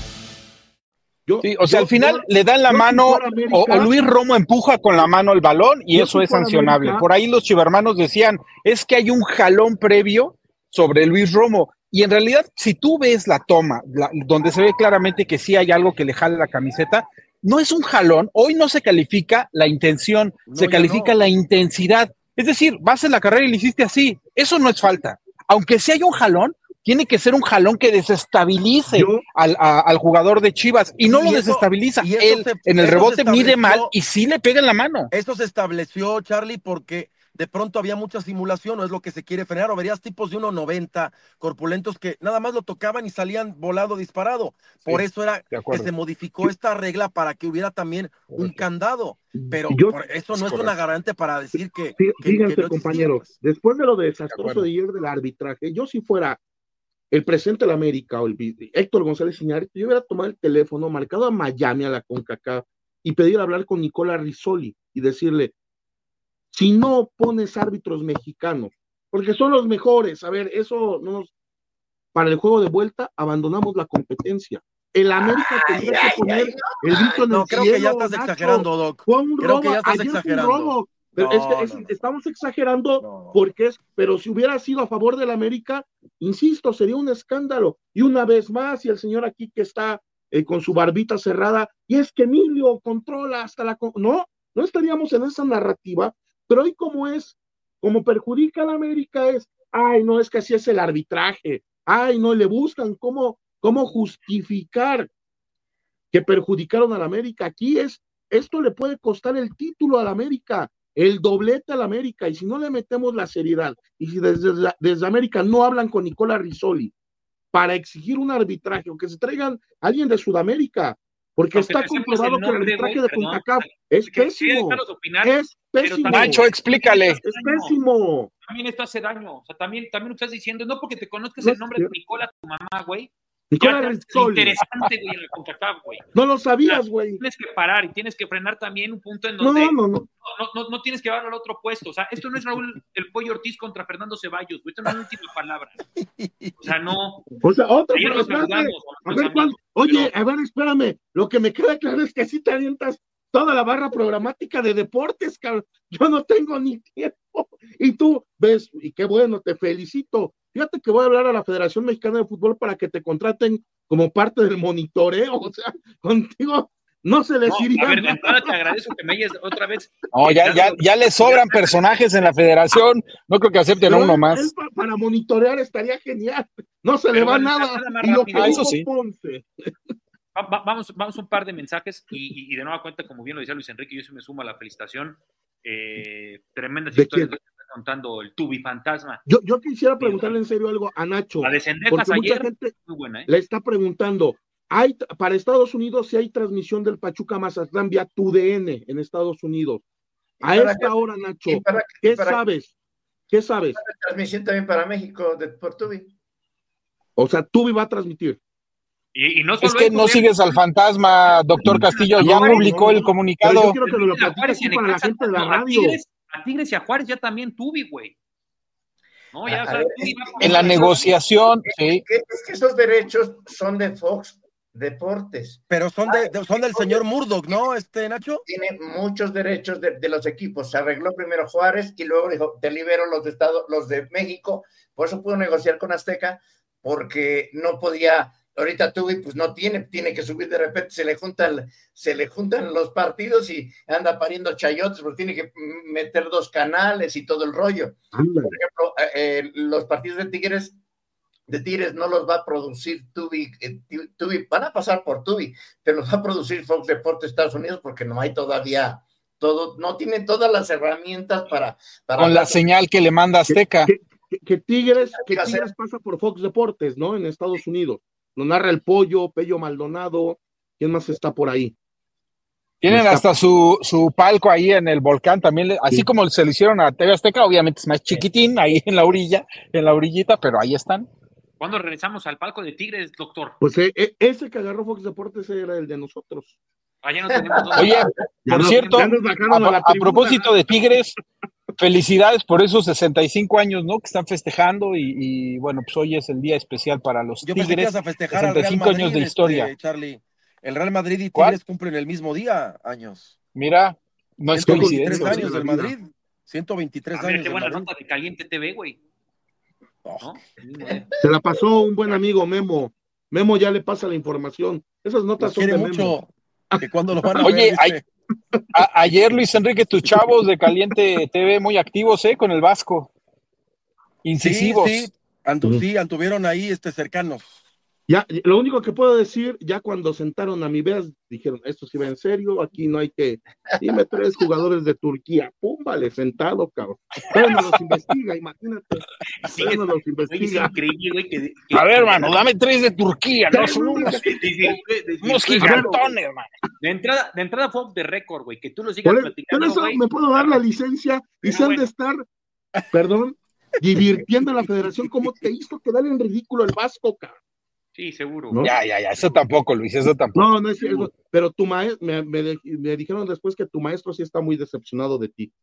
Yo, sí, o sea, yo, al final yo, le dan la mano, América, o, o Luis Romo empuja con la mano el balón y eso es sancionable. América. Por ahí los chivermanos decían, es que hay un jalón previo sobre Luis Romo. Y en realidad, si tú ves la toma, la, donde se ve claramente que sí hay algo que le jale la camiseta, no es un jalón. Hoy no se califica la intención, no, se califica no. la intensidad. Es decir, vas en la carrera y le hiciste así. Eso no es falta. Aunque sí haya un jalón, tiene que ser un jalón que desestabilice Yo, al, a, al jugador de Chivas y no y lo eso, desestabiliza. Y Él se, en el rebote mide mal y sí le pega en la mano. Eso se estableció, Charlie, porque de pronto había mucha simulación, o es lo que se quiere frenar, o verías tipos de uno noventa, corpulentos, que nada más lo tocaban y salían volado disparado. Por sí, eso era que se modificó esta regla para que hubiera también un candado, pero Yo, por eso no es, es una garante para decir que... Sí, que fíjense, que no compañeros, pues. Después de lo desastroso de, de ayer del arbitraje, yo si fuera el presidente de la América o el Héctor González Iñárritu, yo hubiera tomado el teléfono, marcado a Miami, a la CONCACAF, y pedir hablar con Nicola Rizzoli y decirle, si no pones árbitros mexicanos, porque son los mejores, a ver, eso no nos... Para el juego de vuelta, abandonamos la competencia. El América tendría que poner ay, el grito en no, el creo cielo, que ya estás Nacho. exagerando, Doc. Fue un creo robo, que ya estás ayer exagerando. fue un robo. Pero no, es que es, no, no. estamos exagerando no. porque es, pero si hubiera sido a favor del América, insisto, sería un escándalo. Y una vez más, y el señor aquí que está eh, con su barbita cerrada, y es que Emilio controla hasta la... No, no estaríamos en esa narrativa, pero hoy como es, como perjudica a la América es, ay, no, es que así es el arbitraje, ay, no, le buscan cómo, cómo justificar que perjudicaron a la América. Aquí es, esto le puede costar el título a la América, el doblete a la América, y si no le metemos la seriedad, y si desde, desde América no hablan con Nicola Rizzoli para exigir un arbitraje, o que se traigan a alguien de Sudamérica, porque Aunque está comprobado que el arbitraje de CONCACAF es pésimo, opinar, es pésimo. Nacho, explícale. Es pésimo. También esto hace daño, o sea, también, también lo estás diciendo, no porque te conozcas el nombre de Nicola, tu mamá, güey. Nicola Rizzoli. Interesante, güey, en la CONCACAF, güey. No lo sabías, güey. Tienes que parar y tienes que frenar también un punto en donde no, no, no. No, no, no tienes que llevarlo al otro puesto. O sea, esto no es Raúl el Pollo Ortiz contra Fernando Ceballos, güey. Esto no es la última palabra. O sea, no. O sea, otra Ayer nos saludamos, a ver, ¿cuál? Oye, pero... a ver, espérame. Lo que me queda claro es que sí te avientas toda la barra programática de deportes, cabrón. Yo no tengo ni tiempo. Y tú ves, y qué bueno, te felicito. Fíjate que voy a hablar a la Federación Mexicana de Fútbol para que te contraten como parte del monitoreo. O sea, contigo no se les no, iría. A ver, de entrada te agradezco que me hayas otra vez. No, ya, ya, ya le sobran personajes en la Federación. No creo que acepten uno más. Él, para monitorear estaría genial. No se Pero le va bueno, nada. nada y lo que ah, eso sí. Ponce. Va, va, vamos, vamos un par de mensajes y, y, y de nueva cuenta, como bien lo decía Luis Enrique, yo se me sumo a la felicitación. Eh, tremendas historias que está contando el Tubi Fantasma. Yo, yo quisiera preguntarle en serio algo a Nacho. La de Cendejas porque ayer, mucha gente muy buena, ¿eh? le está preguntando, hay para Estados Unidos si hay transmisión del Pachuca Mazatlán vía Tu D N en Estados Unidos. A esta qué, hora, Nacho, para, ¿qué para, sabes? ¿Qué sabes? Transmisión también para México de, por Tubi. O sea, Tubi va a transmitir. Y, y no solo es que no sigues al fantasma, doctor Castillo, ya no, publicó no, no, el comunicado. Yo quiero que me lo platiques para la gente de la radio. A Tigres, a Tigres y a Juárez ya también Tubi, güey. No, ya, o sea, en la negociación, es, sí. Que, es que esos derechos son de Fox Deportes. Pero son de, de son del señor Murdoch, ¿no, este Nacho? Tiene muchos derechos de, de los equipos. Se arregló primero Juárez y luego dijo, te libero los de Estado, los de México. Por eso pudo negociar con Azteca, porque no podía. Ahorita Tubi pues no tiene, tiene que subir de repente, se le juntan, se le juntan los partidos y anda pariendo chayotes, porque tiene que meter dos canales y todo el rollo. Por ejemplo, eh, los partidos de Tigres, de Tigres no los va a producir Tubi, eh, Tubi, van a pasar por Tubi, pero los va a producir Fox Deportes Estados Unidos porque no hay todavía todo, no tienen todas las herramientas para, para con la señal que le manda Azteca. Que, que, que Tigres, que Tigres pasa por Fox Deportes, ¿no? En Estados Unidos. Lo narra el Pollo, Pello Maldonado, ¿quién más está por ahí? Tienen está... hasta su, su palco ahí en el volcán también, así sí. Como se lo hicieron a T V Azteca, obviamente es más chiquitín, ahí en la orilla, en la orillita, pero ahí están. ¿Cuándo regresamos al palco de Tigres, doctor? Pues eh, ese que agarró Fox Deportes era el de nosotros. Ah, ya no tenemos dos. Oye, por no, cierto, a, a, a propósito de Tigres, felicidades por esos sesenta y cinco años, ¿no? Que están festejando y, y bueno, pues hoy es el día especial para los Yo Tigres. Yo a festejar sesenta y cinco al Real Madrid, años de historia. Este, Charlie. El Real Madrid y Tigres ¿Cuál? cumplen el mismo día, años. Mira, no es coincidencia. años del Madrid. ciento veintitrés a ver, años. Qué buena nota de Caliente T V, güey. Oh. ¿No? Se la pasó un buen amigo Memo. Memo ya le pasa la información. Esas notas son de mucho. Memo. Que cuando lo van a Oye, ver, hay, a, ayer Luis Enrique, tus chavos de Caliente T V muy activos, ¿eh? Con el Vasco. Incisivos. Sí, sí, Andu, sí, anduvieron ahí este, cercanos. Ya, lo único que puedo decir, ya cuando sentaron a mi Veas, dijeron, esto sí va en serio, aquí no hay que, dime tres jugadores de Turquía, pum, vale, sentado, cabrón. Pero no los investiga, imagínate. Sí, no los investiga. Es increíble, güey, que, que, a ver, que, hermano, que, dame tres de Turquía, no son unos, unos gigantones, hermano. De entrada, de entrada fue de récord, güey, que tú lo sigas por platicando, Por eso güey, me puedo dar la licencia y se han de estar, perdón, divirtiendo a la federación como te hizo quedar en ridículo el Vasco, cabrón. Sí, seguro. ¿No? Ya, ya, ya, eso tampoco, Luis, eso tampoco. No, no es cierto, pero tu maestro, me, me, me dijeron después que tu maestro sí está muy decepcionado de ti.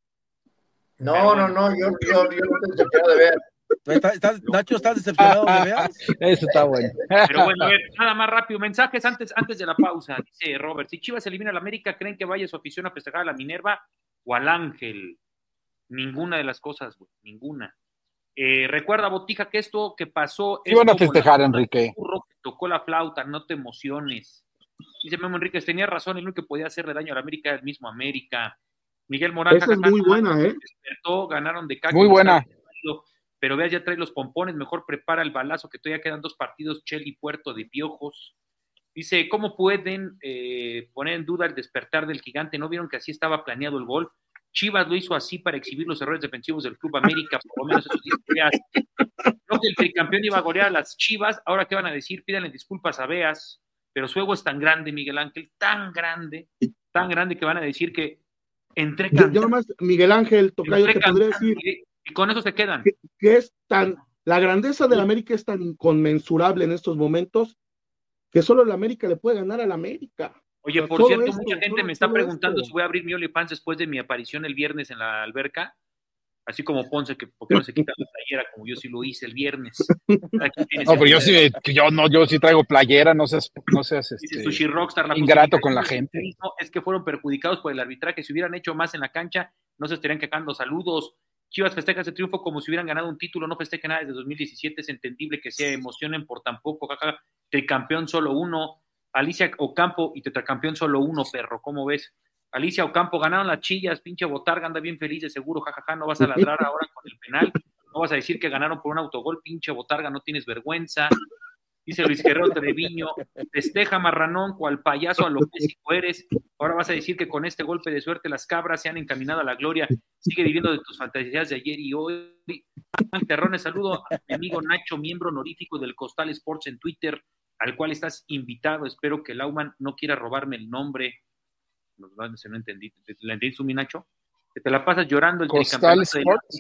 No, bueno. no, no, yo, yo, yo no estoy decepcionado de ver. ¿Está, está, Nacho, ¿estás decepcionado de Veas? Eso está bueno. Pero bueno, a ver, nada más rápido, mensajes antes, antes de la pausa, dice Robert, si Chivas elimina a la América, ¿creen que vaya su afición a festejar a la Minerva o al Ángel? Ninguna de las cosas, güey, ninguna. Eh, recuerda, Botija, que esto que pasó es. Iban a festejar, Enrique. Burro que tocó la flauta, no te emociones. Dice Memo Enríquez, tenía razón, el único que podía hacerle daño a la América era el mismo América. Miguel Morán, esa es muy buena, ¿eh? Despertó, ganaron de caca. Muy buena. Pero veas, ya trae los pompones, mejor prepara el balazo, que todavía quedan dos partidos, Chel y Puerto de Piojos. Dice, ¿cómo pueden eh, poner en duda el despertar del gigante? ¿No vieron que así estaba planeado el gol? Chivas lo hizo así para exhibir los errores defensivos del Club América, por lo menos esos diez días. No que el tricampeón iba a golear a las Chivas, ahora ¿qué van a decir? Pídanle disculpas a Veas, pero su ego es tan grande, Miguel Ángel, tan grande, tan grande que van a decir que entre yo, yo nomás, Miguel Ángel, tocayo, te podría decir y, y con eso se quedan. Que, que es tan, la grandeza de la América es tan inconmensurable en estos momentos que solo la América le puede ganar a la América. Oye, por cierto, esto, mucha gente me está preguntando esto. si voy a abrir mi OnlyFans después de mi aparición el viernes en la alberca, así como Ponce, que porque no se quita la playera, como yo sí lo hice el viernes. No, pero yo sí, yo no, yo sí traigo playera, no seas, no seas este, Sushi Rockstar, la ingrato con la gente. Es que fueron perjudicados por el arbitraje, si hubieran hecho más en la cancha, no se estarían quejando. Saludos. Chivas festeja ese triunfo como si hubieran ganado un título, no festeja nada desde dos mil diecisiete, es entendible que se emocionen por tan poco, jaja, tricampeón solo uno. Alicia Ocampo y tetracampeón solo uno, perro, ¿cómo ves? Alicia Ocampo, ganaron las Chillas, pinche botarga, anda bien feliz de seguro, jajaja, no vas a ladrar ahora con el penal, no vas a decir que ganaron por un autogol, pinche botarga, no tienes vergüenza. Dice Luis Guerrero Treviño, festeja marranón, cual payaso alopésico eres, ahora vas a decir que con este golpe de suerte las cabras se han encaminado a la gloria, sigue viviendo de tus fantasías de ayer y hoy. Terrones, saludo a mi amigo Nacho, miembro honorífico del Costal Sports en Twitter, al cual estás invitado. Espero que Lauman no quiera robarme el nombre. No, no, no entendí. ¿La entendí, mi Nacho? Que te la pasas llorando el tricampeonato de la...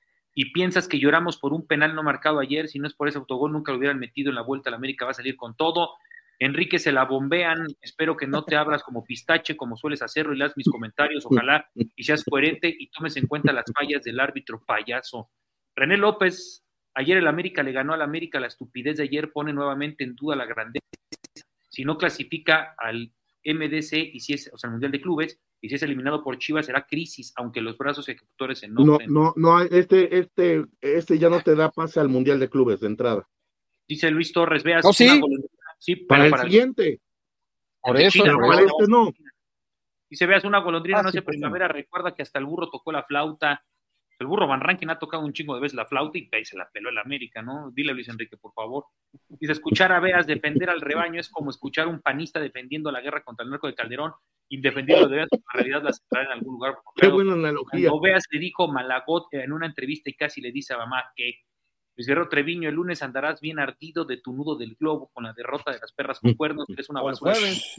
y piensas que lloramos por un penal no marcado ayer. Si no es por ese autogol, nunca lo hubieran metido en la vuelta. La América va a salir con todo. Enrique, se la bombean. Espero que no te abras como pistache, como sueles hacerlo, y leas mis comentarios. Ojalá y seas coherente y tomes en cuenta las fallas del árbitro payaso. René López. Ayer el América le ganó al América, la estupidez de ayer pone nuevamente en duda la grandeza. Si no clasifica al M D C, y si es, o sea, el Mundial de Clubes, y si es eliminado por Chivas, será crisis, aunque los brazos ejecutores se enojen. No, no, no, este, este, este ya no te da pase al Mundial de Clubes de entrada. Dice Luis Torres, veas. ¿Oh, sí? sí para, el para siguiente. El, por eso, China, para este no. Dice, veas, una golondrina, ah, no sí, hace primavera, recuerda que hasta el burro tocó la flauta. El burro Van Rankin ha tocado un chingo de veces la flauta y se la peló el América, ¿no? Dile a Luis Enrique, por favor. Dice, escuchar a Veas defender al rebaño es como escuchar a un panista defendiendo la guerra contra el narco de Calderón y defendiendo de Veas, en realidad la central en algún lugar. Qué buena analogía. Cuando Veas le dijo Malagot en una entrevista y casi le dice a mamá que Luis Guerrero Treviño, el lunes andarás bien ardido de tu nudo del globo con la derrota de las perras con cuernos, eres una basura,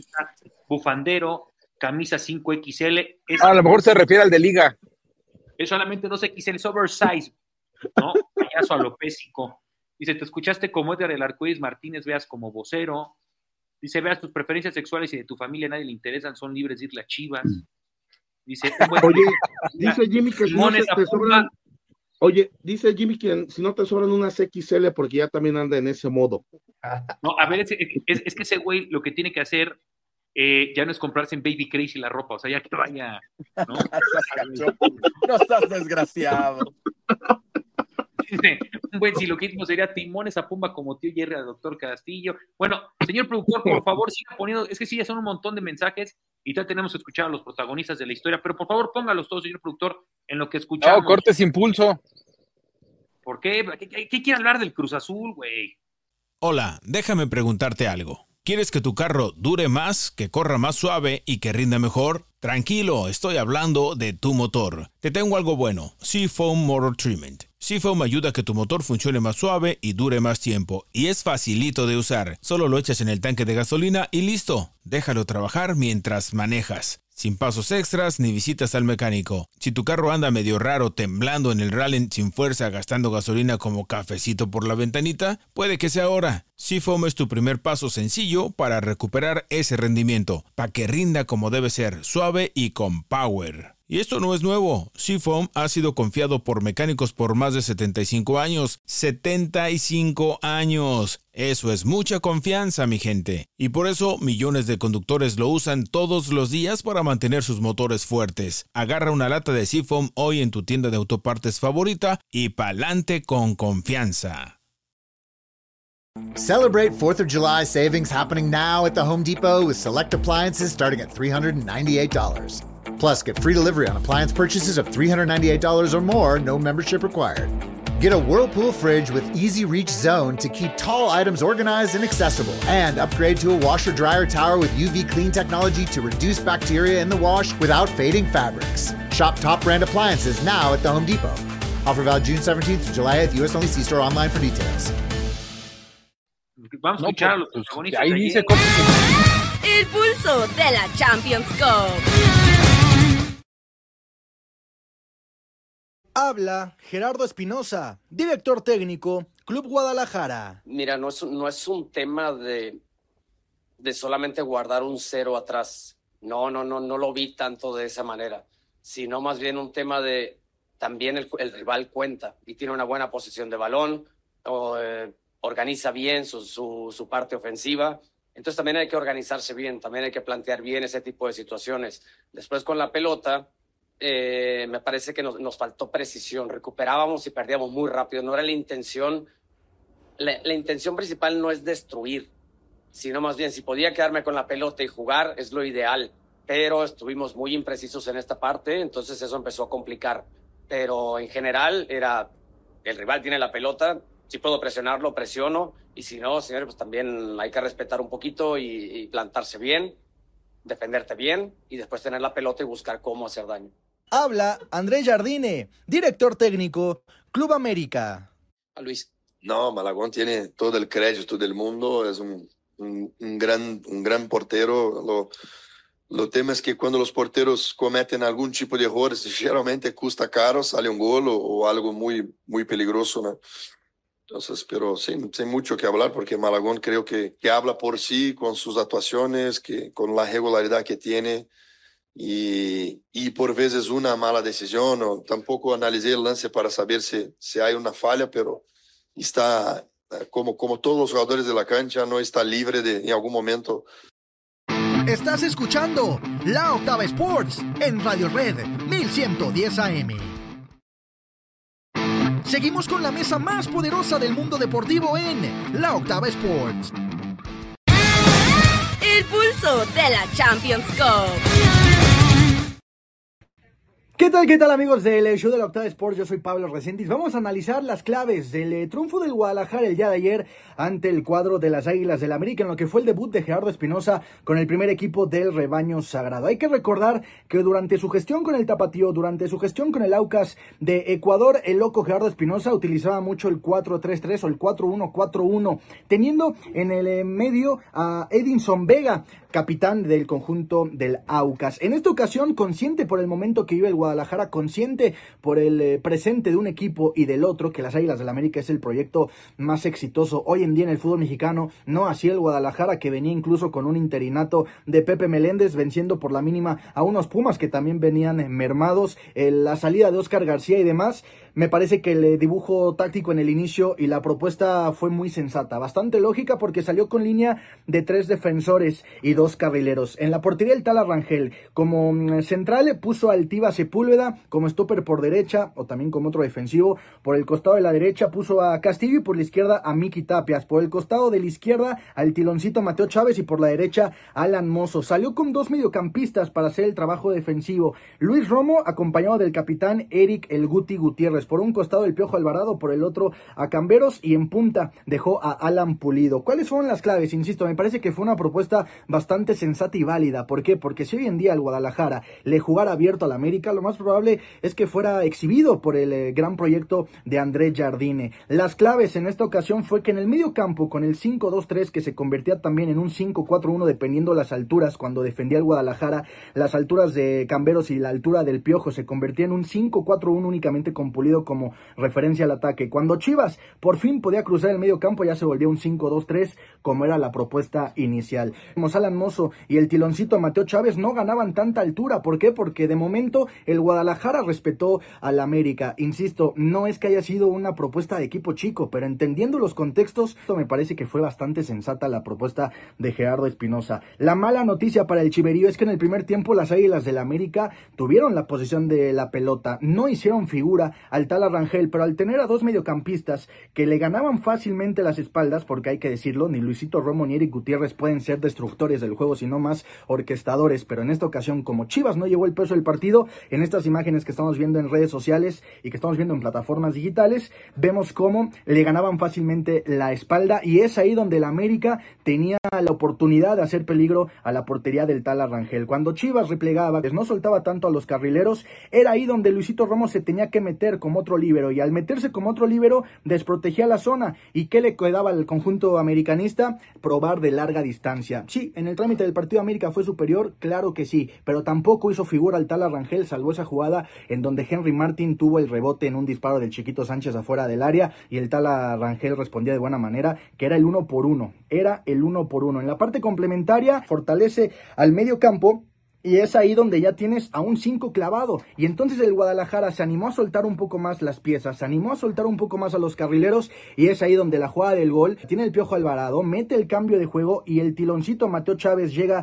bufandero, camisa cinco equis ele. Es a lo mejor se refiere al de Liga. Es solamente dos equis ele, es oversize, ¿no? Payaso alopésico. Dice, te escuchaste como Edgar el Arcoíris Martínez, Veas como vocero. Dice, Veas, tus preferencias sexuales y de tu familia a nadie le interesan, son libres de ir las Chivas. Dice, buen oye, dice Jimmy que si no te, te sobran, oye, dice Jimmy que si no te sobran unas equis ele porque ya también anda en ese modo. No, a ver, es, es, es que ese güey lo que tiene que hacer Eh, ya no es comprarse en Baby Crazy la ropa, o sea, ya que vaya, ¿no? No estás desgraciado. Un buen silogismo sería Timones a Pumba como tío Jerry al doctor Castillo. Bueno, señor productor, por favor, siga poniendo, es que sí, ya son un montón de mensajes y ya tenemos que escuchar a los protagonistas de la historia, pero por favor, póngalos todos, señor productor, en lo que escuchamos. No, cortes impulso. ¿Por qué? ¿Qué, qué, qué quiere hablar del Cruz Azul, güey? Hola, déjame preguntarte algo. ¿Quieres que tu carro dure más, que corra más suave y que rinda mejor? Tranquilo, estoy hablando de tu motor. Te tengo algo bueno, Seafoam Motor Treatment. Seafoam ayuda a que tu motor funcione más suave y dure más tiempo. Y es facilito de usar. Solo lo echas en el tanque de gasolina y listo. Déjalo trabajar mientras manejas. Sin pasos extras ni visitas al mecánico. Si tu carro anda medio raro, temblando en el rally sin fuerza, gastando gasolina como cafecito por la ventanita, puede que sea ahora. Seafoam es tu primer paso sencillo para recuperar ese rendimiento, para que rinda como debe ser, suave y con power. Y esto no es nuevo. Seafoam ha sido confiado por mecánicos por más de setenta y cinco años. ¡setenta y cinco años! Eso es mucha confianza, mi gente. Y por eso millones de conductores lo usan todos los días para mantener sus motores fuertes. Agarra una lata de Seafoam hoy en tu tienda de autopartes favorita y pa'lante con confianza. Celebrate fourth of July savings happening now at the Home Depot with select appliances starting at three hundred ninety-eight dollars. Plus, get free delivery on appliance purchases of three hundred ninety-eight dollars or more, no membership required. Get a Whirlpool fridge with Easy Reach Zone to keep tall items organized and accessible. And upgrade to a washer-dryer tower with U V clean technology to reduce bacteria in the wash without fading fabrics. Shop top brand appliances now at the Home Depot. Offer valid June seventeenth to July eighth, U S only. See store online for details. Vamos a escuchar a los protagonistas. Ahí dice cómo... El pulso de la Champions Cup. Habla Gerardo Espinosa, director técnico, Club Guadalajara. Mira, no es, no es un tema de, de solamente guardar un cero atrás. No, no, no, no lo vi tanto de esa manera, sino más bien un tema de también el, el rival cuenta y tiene una buena posición de balón, o, eh, organiza bien su, su, su parte ofensiva. Entonces también hay que organizarse bien, también hay que plantear bien ese tipo de situaciones. Después con la pelota, eh, me parece que nos, nos faltó precisión. Recuperábamos y perdíamos muy rápido. No era la intención, la, la intención principal no es destruir, sino más bien si podía quedarme con la pelota y jugar es lo ideal. Pero estuvimos muy imprecisos en esta parte, entonces eso empezó a complicar. Pero en general era, el rival tiene la pelota, si puedo presionarlo, presiono, y si no, señores, pues también hay que respetar un poquito y, y plantarse bien, defenderte bien, y después tener la pelota y buscar cómo hacer daño. Habla Andrés Jardine, director técnico, Club América. A Luis. No, Malagón tiene todo el crédito del mundo, es un, un, un, gran, un gran portero. Lo, lo tema es que cuando los porteros cometen algún tipo de errores, generalmente cuesta caro, sale un gol o, o algo muy, muy peligroso, ¿no? Entonces, pero sí, sin mucho que hablar porque Malagón creo que, que habla por sí con sus actuaciones, que, con la regularidad que tiene y, y por veces una mala decisión. O, tampoco analicé el lance para saber si, si hay una falla, pero está, como, como todos los jugadores de la cancha, no está libre de en algún momento. Estás escuchando La Octava Sports en Radio Red mil ciento diez A M. Seguimos con la mesa más poderosa del mundo deportivo en La Octava Sports. El pulso de la Champions Cup. ¿Qué tal, qué tal amigos del show de la Octava Sports? Yo soy Pablo Reséndiz. Vamos a analizar las claves del eh, triunfo del Guadalajara el día de ayer ante el cuadro de las Águilas del América, en lo que fue el debut de Gerardo Espinosa con el primer equipo del rebaño sagrado. Hay que recordar que durante su gestión con el Tapatío, durante su gestión con el Aucas de Ecuador, el loco Gerardo Espinosa utilizaba mucho el cuatro tres tres o el cuatro uno cuatro uno, teniendo en el eh, medio a Edinson Vega, capitán del conjunto del Aucas. En esta ocasión, consciente por el momento que vive el Guadalajara, consciente por el eh, presente de un equipo y del otro, que las Águilas del América es el proyecto más exitoso hoy en día en el fútbol mexicano, no así el Guadalajara, que venía incluso con un interinato de Pepe Meléndez, venciendo por la mínima a unos Pumas que también venían eh, mermados, eh, la salida de Óscar García y demás. Me parece que el dibujo táctico en el inicio y la propuesta fue muy sensata, bastante lógica, porque salió con línea de tres defensores y dos carrileros. En la portería el Tala Rangel, como central puso al Tiva Sepúlveda, como stopper por derecha, o también como otro defensivo. Por el costado de la derecha puso a Castillo y por la izquierda a Miki Tapias. Por el costado de la izquierda al tiloncito Mateo Chávez y por la derecha Alan Mozo. Salió con dos mediocampistas para hacer el trabajo defensivo. Luis Romo, acompañado del capitán Eric El Guti Gutiérrez. Por un costado el Piojo Alvarado, por el otro a Camberos y en punta dejó a Alan Pulido. ¿Cuáles fueron las claves? Insisto, me parece que fue una propuesta bastante sensata y válida. ¿Por qué? Porque si hoy en día el Guadalajara le jugara abierto al América, lo más probable es que fuera exhibido por el eh, gran proyecto de André Jardine. Las claves en esta ocasión fue que en el medio campo, con el cinco dos tres, que se convertía también en un cinco cuatro uno dependiendo las alturas, cuando defendía el Guadalajara, las alturas de Camberos y la altura del Piojo se convertía en un cinco cuatro uno únicamente con Pulido como referencia al ataque. Cuando Chivas por fin podía cruzar el medio campo, ya se volvía un cinco dos tres como era la propuesta inicial. Alan Mozo y el tiloncito Mateo Chávez no ganaban tanta altura. ¿Por qué? Porque de momento el Guadalajara respetó al América. Insisto, no es que haya sido una propuesta de equipo chico, pero entendiendo los contextos, esto me parece que fue bastante sensata la propuesta de Gerardo Espinosa. La mala noticia para el Chiverío es que en el primer tiempo las Águilas del América tuvieron la posesión de la pelota, no hicieron figura al tal Rangel, pero al tener a dos mediocampistas que le ganaban fácilmente las espaldas, porque hay que decirlo, ni Luisito Romo ni Eric Gutiérrez pueden ser destructores del juego, sino más orquestadores, pero en esta ocasión, como Chivas no llevó el peso del partido, en estas imágenes que estamos viendo en redes sociales y que estamos viendo en plataformas digitales, vemos cómo le ganaban fácilmente la espalda, y es ahí donde el América tenía la oportunidad de hacer peligro a la portería del tal Rangel. Cuando Chivas replegaba, pues no soltaba tanto a los carrileros, era ahí donde Luisito Romo se tenía que meter como otro líbero, y al meterse como otro líbero desprotegía la zona. ¿Y qué le quedaba al conjunto americanista? Probar de larga distancia. Sí, en el trámite del partido América fue superior, claro que sí, pero tampoco hizo figura al tal Rangel, salvo esa jugada en donde Henry Martin tuvo el rebote en un disparo del Chiquito Sánchez afuera del área, y el tal Rangel respondía de buena manera, que era el uno por uno, era el uno por uno. En la parte complementaria fortalece al medio campo, y es ahí donde ya tienes a un cinco clavado. Y entonces el Guadalajara se animó a soltar un poco más las piezas, se animó a soltar un poco más a los carrileros, y es ahí donde la jugada del gol tiene el Piojo Alvarado, mete el cambio de juego y el tiloncito Mateo Chávez llega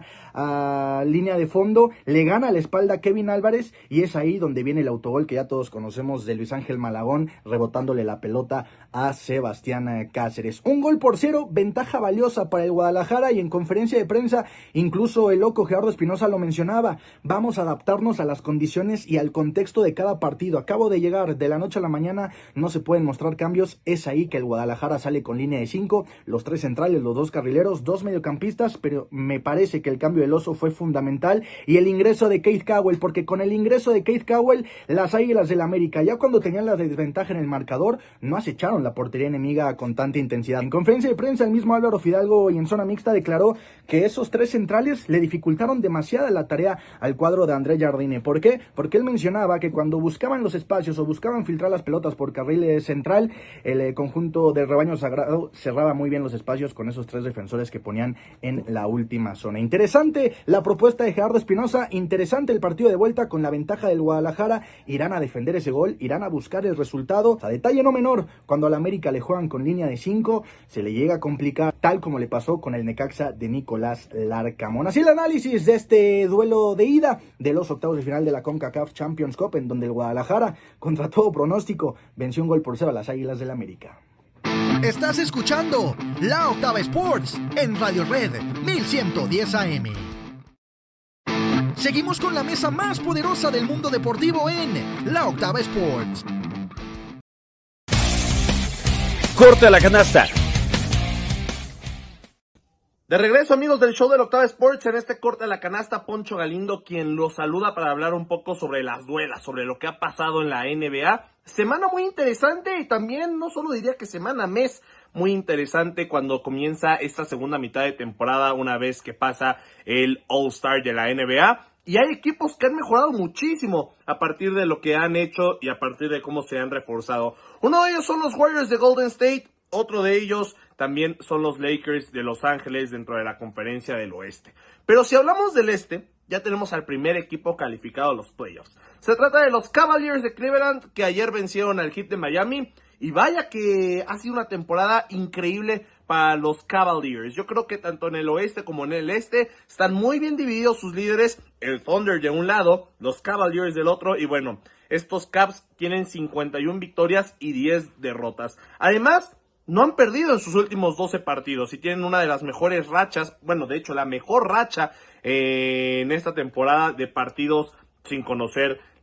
a línea de fondo, le gana la espalda a Kevin Álvarez, y es ahí donde viene el autogol que ya todos conocemos de Luis Ángel Malagón, rebotándole la pelota a Sebastián Cáceres. Un gol por cero, ventaja valiosa para el Guadalajara, y en conferencia de prensa incluso el loco Gerardo Espinosa lo mencionaba: vamos a adaptarnos a las condiciones y al contexto de cada partido. Acabo de llegar, de la noche a la mañana no se pueden mostrar cambios. Es ahí que el Guadalajara sale con línea de cinco, los tres centrales, los dos carrileros, dos mediocampistas, pero me parece que el cambio del Oso fue fundamental, y el ingreso de Keith Cowell, porque con el ingreso de Keith Cowell, las Águilas del América, ya cuando tenían la desventaja en el marcador, no acecharon la portería enemiga con tanta intensidad. En conferencia de prensa, el mismo Álvaro Fidalgo y en zona mixta declaró que esos tres centrales le dificultaron demasiada la tarea al cuadro de André Jardine. ¿Por qué? Porque él mencionaba que cuando buscaban los espacios o buscaban filtrar las pelotas por carril central, el eh, conjunto del rebaño sagrado cerraba muy bien los espacios con esos tres defensores que ponían en la última zona. Interesante la propuesta de Gerardo Espinosa, interesante el partido de vuelta con la ventaja del Guadalajara. Irán a defender ese gol, irán a buscar el resultado. A detalle no menor, cuando al América le juegan con línea de cinco, se le llega a complicar, tal como le pasó con el Necaxa de Nicolás Larcamón. Así el análisis de este duelo de ida de los octavos de final de la CONCACAF Champions Cup, en donde el Guadalajara, contra todo pronóstico, venció un gol por cero a las Águilas del América. Estás escuchando La Octava Sports en Radio Red mil ciento diez A M. Seguimos con la mesa más poderosa del mundo deportivo en La Octava Sports. Corte a la canasta. De regreso, amigos del show de la Octava Sports, en este corte de la canasta, Poncho Galindo, quien los saluda para hablar un poco sobre las duelas, sobre lo que ha pasado en la N B A. Semana muy interesante, y también no solo diría que semana, mes muy interesante cuando comienza esta segunda mitad de temporada, una vez que pasa el All-Star de la N B A. Y hay equipos que han mejorado muchísimo a partir de lo que han hecho y a partir de cómo se han reforzado. Uno de ellos son los Warriors de Golden State, otro de ellos también son los Lakers de Los Ángeles dentro de la conferencia del oeste. Pero si hablamos del este, ya tenemos al primer equipo calificado a los playoffs. Se trata de los Cavaliers de Cleveland, que ayer vencieron al Heat de Miami. Y vaya que ha sido una temporada increíble para los Cavaliers. Yo creo que tanto en el oeste como en el este están muy bien divididos sus líderes. El Thunder de un lado, los Cavaliers del otro. Y bueno, estos Cavs tienen cincuenta y una victorias y diez derrotas. Además, no han perdido en sus últimos doce partidos y tienen una de las mejores rachas, bueno, de hecho la mejor racha eh, en esta temporada de partidos sin conocer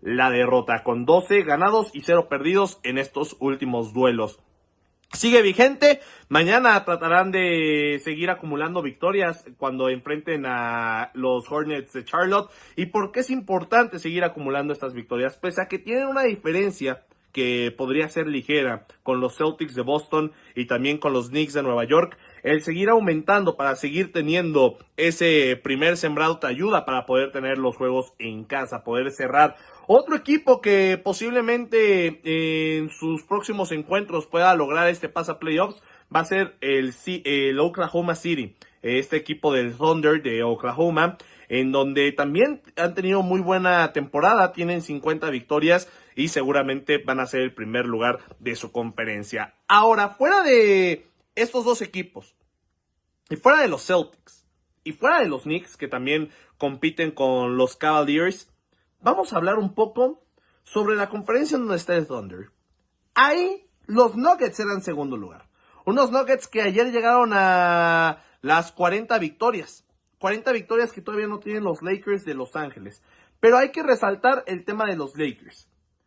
la derrota, con doce ganados y cero perdidos en estos últimos duelos. Sigue vigente, mañana tratarán de seguir acumulando victorias cuando enfrenten a los Hornets de Charlotte. ¿Y por qué es importante seguir acumulando estas victorias? Pese a que tienen una diferencia que podría ser ligera con los Celtics de Boston y también con los Knicks de Nueva York, el seguir aumentando para seguir teniendo ese primer sembrado te ayuda para poder tener los juegos en casa, poder cerrar. Otro equipo que posiblemente en sus próximos encuentros pueda lograr este pase a playoffs va a ser el, el Oklahoma City, este equipo del Thunder de Oklahoma, en donde también han tenido muy buena temporada, tienen cincuenta victorias y seguramente van a ser el primer lugar de su conferencia. Ahora, fuera de estos dos equipos, y fuera de los Celtics, y fuera de los Knicks, que también compiten con los Cavaliers, vamos a hablar un poco sobre la conferencia en donde está el Thunder. Ahí los Nuggets eran segundo lugar. Unos Nuggets que ayer llegaron a las cuarenta victorias. cuarenta victorias que todavía no tienen los Lakers de Los Ángeles. Pero hay que resaltar el tema de los Lakers.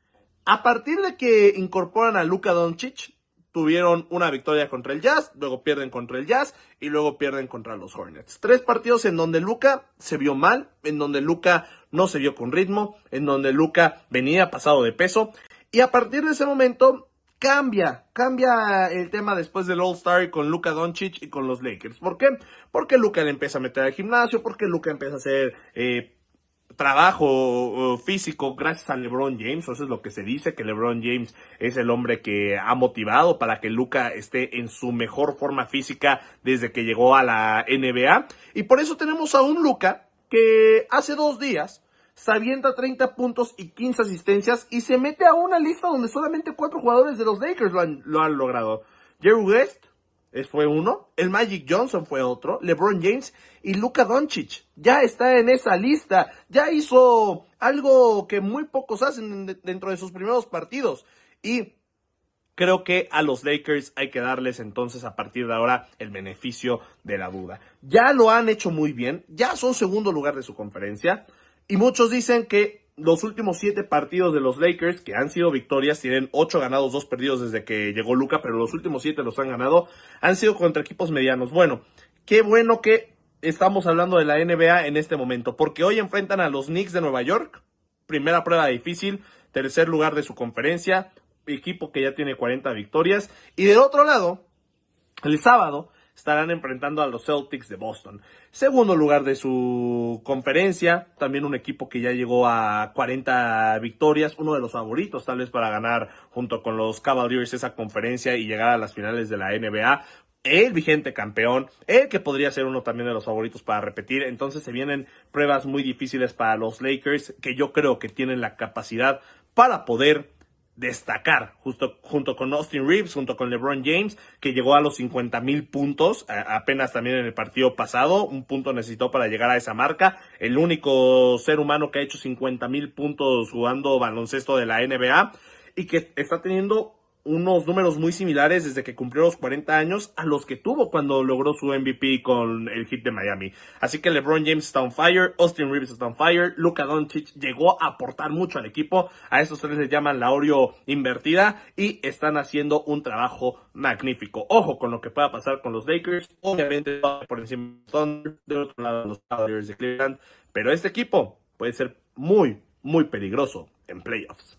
A partir de que incorporan a Luka Doncic, tuvieron una victoria contra el Jazz, luego pierden contra el Jazz y luego pierden contra los Hornets. Tres partidos en donde Luka se vio mal, en donde Luka no se vio con ritmo, en donde Luka venía pasado de peso. Y a partir de ese momento cambia, cambia el tema después del All-Star con Luka Doncic y con los Lakers. ¿Por qué? Porque Luka le empieza a meter al gimnasio, porque Luka empieza a hacer eh, trabajo uh, físico gracias a LeBron James. Eso es lo que se dice, que LeBron James es el hombre que ha motivado para que Luka esté en su mejor forma física desde que llegó a la N B A. Y por eso tenemos a un Luka que hace dos días se avienta treinta puntos y quince asistencias y se mete a una lista donde solamente cuatro jugadores de los Lakers lo han, lo han logrado. Jerry West fue uno, el Magic Johnson fue otro, LeBron James y Luka Doncic ya está en esa lista, ya hizo algo que muy pocos hacen dentro de sus primeros partidos y creo que a los Lakers hay que darles entonces a partir de ahora el beneficio de la duda. Ya lo han hecho muy bien, ya son segundo lugar de su conferencia y muchos dicen que los últimos siete partidos de los Lakers, que han sido victorias, tienen ocho ganados, dos perdidos desde que llegó Luka, pero los últimos siete los han ganado, han sido contra equipos medianos. Bueno, qué bueno que estamos hablando de la N B A en este momento, porque hoy enfrentan a los Knicks de Nueva York, primera prueba difícil, tercer lugar de su conferencia, equipo que ya tiene cuarenta victorias, y del otro lado, el sábado, estarán enfrentando a los Celtics de Boston. Segundo lugar de su conferencia, también un equipo que ya llegó a cuarenta victorias, uno de los favoritos tal vez para ganar junto con los Cavaliers esa conferencia y llegar a las finales de la N B A. El vigente campeón, el que podría ser uno también de los favoritos para repetir. Entonces se vienen pruebas muy difíciles para los Lakers, que yo creo que tienen la capacidad para poder destacar, justo junto con Austin Reeves, junto con LeBron James, que llegó a los cincuenta mil puntos, a, apenas también en el partido pasado, un punto necesitó para llegar a esa marca, el único ser humano que ha hecho cincuenta mil puntos jugando baloncesto de la N B A, y que está teniendo unos números muy similares desde que cumplió los cuarenta años a los que tuvo cuando logró su M V P con el Heat de Miami. Así que LeBron James está on fire, Austin Reeves está on fire, Luka Doncic llegó a aportar mucho al equipo, a estos tres les llaman la Oreo invertida y están haciendo un trabajo magnífico. Ojo con lo que pueda pasar con los Lakers, obviamente por encima de Thunder, de otro lado los Cavaliers de Cleveland, pero este equipo puede ser muy, muy peligroso en playoffs.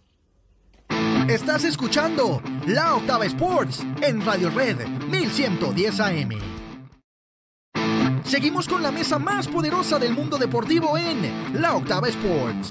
Estás escuchando La Octava Sports en Radio Red mil ciento diez A M. Seguimos con la mesa más poderosa del mundo deportivo en La Octava Sports.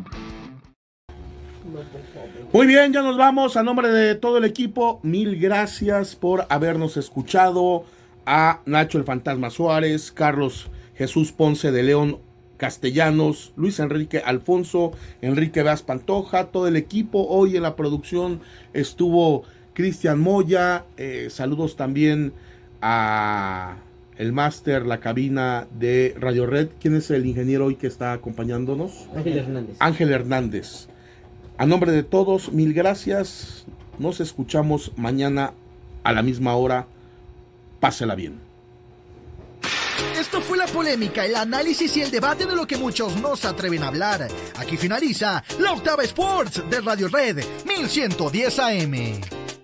Muy bien, ya nos vamos. A nombre de todo el equipo, mil gracias por habernos escuchado. A Nacho el Fantasma Suárez, Carlos Jesús Ponce de León Castellanos, Luis Enrique Alfonso, Enrique Vaz Pantoja, todo el equipo. Hoy en la producción estuvo Cristian Moya. Eh, saludos también a el máster, la cabina de Radio Red. ¿Quién es el ingeniero hoy que está acompañándonos? Ángel Hernández. Ángel Hernández. A nombre de todos, mil gracias. Nos escuchamos mañana a la misma hora. Pásela bien. Esto fue la polémica, el análisis y el debate de lo que muchos no se atreven a hablar. Aquí finaliza la Octava Sports de Radio Red mil ciento diez A M.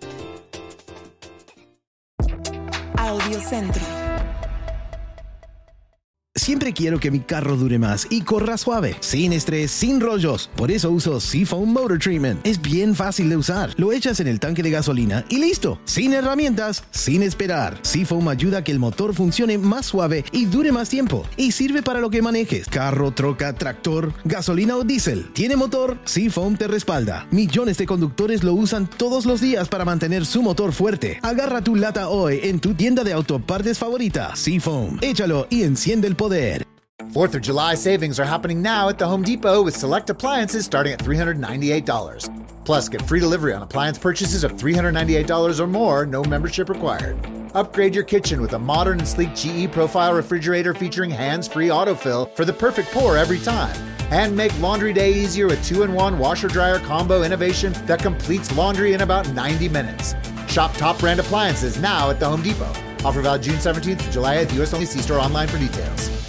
Audiocentro. Siempre quiero que mi carro dure más y corra suave, sin estrés, sin rollos. Por eso uso Seafoam Motor Treatment. Es bien fácil de usar. Lo echas en el tanque de gasolina y listo. Sin herramientas, sin esperar. Seafoam ayuda a que el motor funcione más suave y dure más tiempo. Y sirve para lo que manejes. Carro, troca, tractor, gasolina o diésel. ¿Tiene motor? Seafoam te respalda. Millones de conductores lo usan todos los días para mantener su motor fuerte. Agarra tu lata hoy en tu tienda de autopartes favorita. Seafoam. Échalo y enciende el poder. fourth of July savings are happening now at the Home Depot with select appliances starting at three hundred ninety-eight dollars. Plus, get free delivery on appliance purchases of three hundred ninety-eight dollars or more, no membership required. Upgrade your kitchen with a modern and sleek G E Profile refrigerator featuring hands-free autofill for the perfect pour every time. And make laundry day easier with two in one washer-dryer combo innovation that completes laundry in about ninety minutes. Shop top brand appliances now at the Home Depot. Offer valid June seventeenth to July eighth, U S only. See store online for details.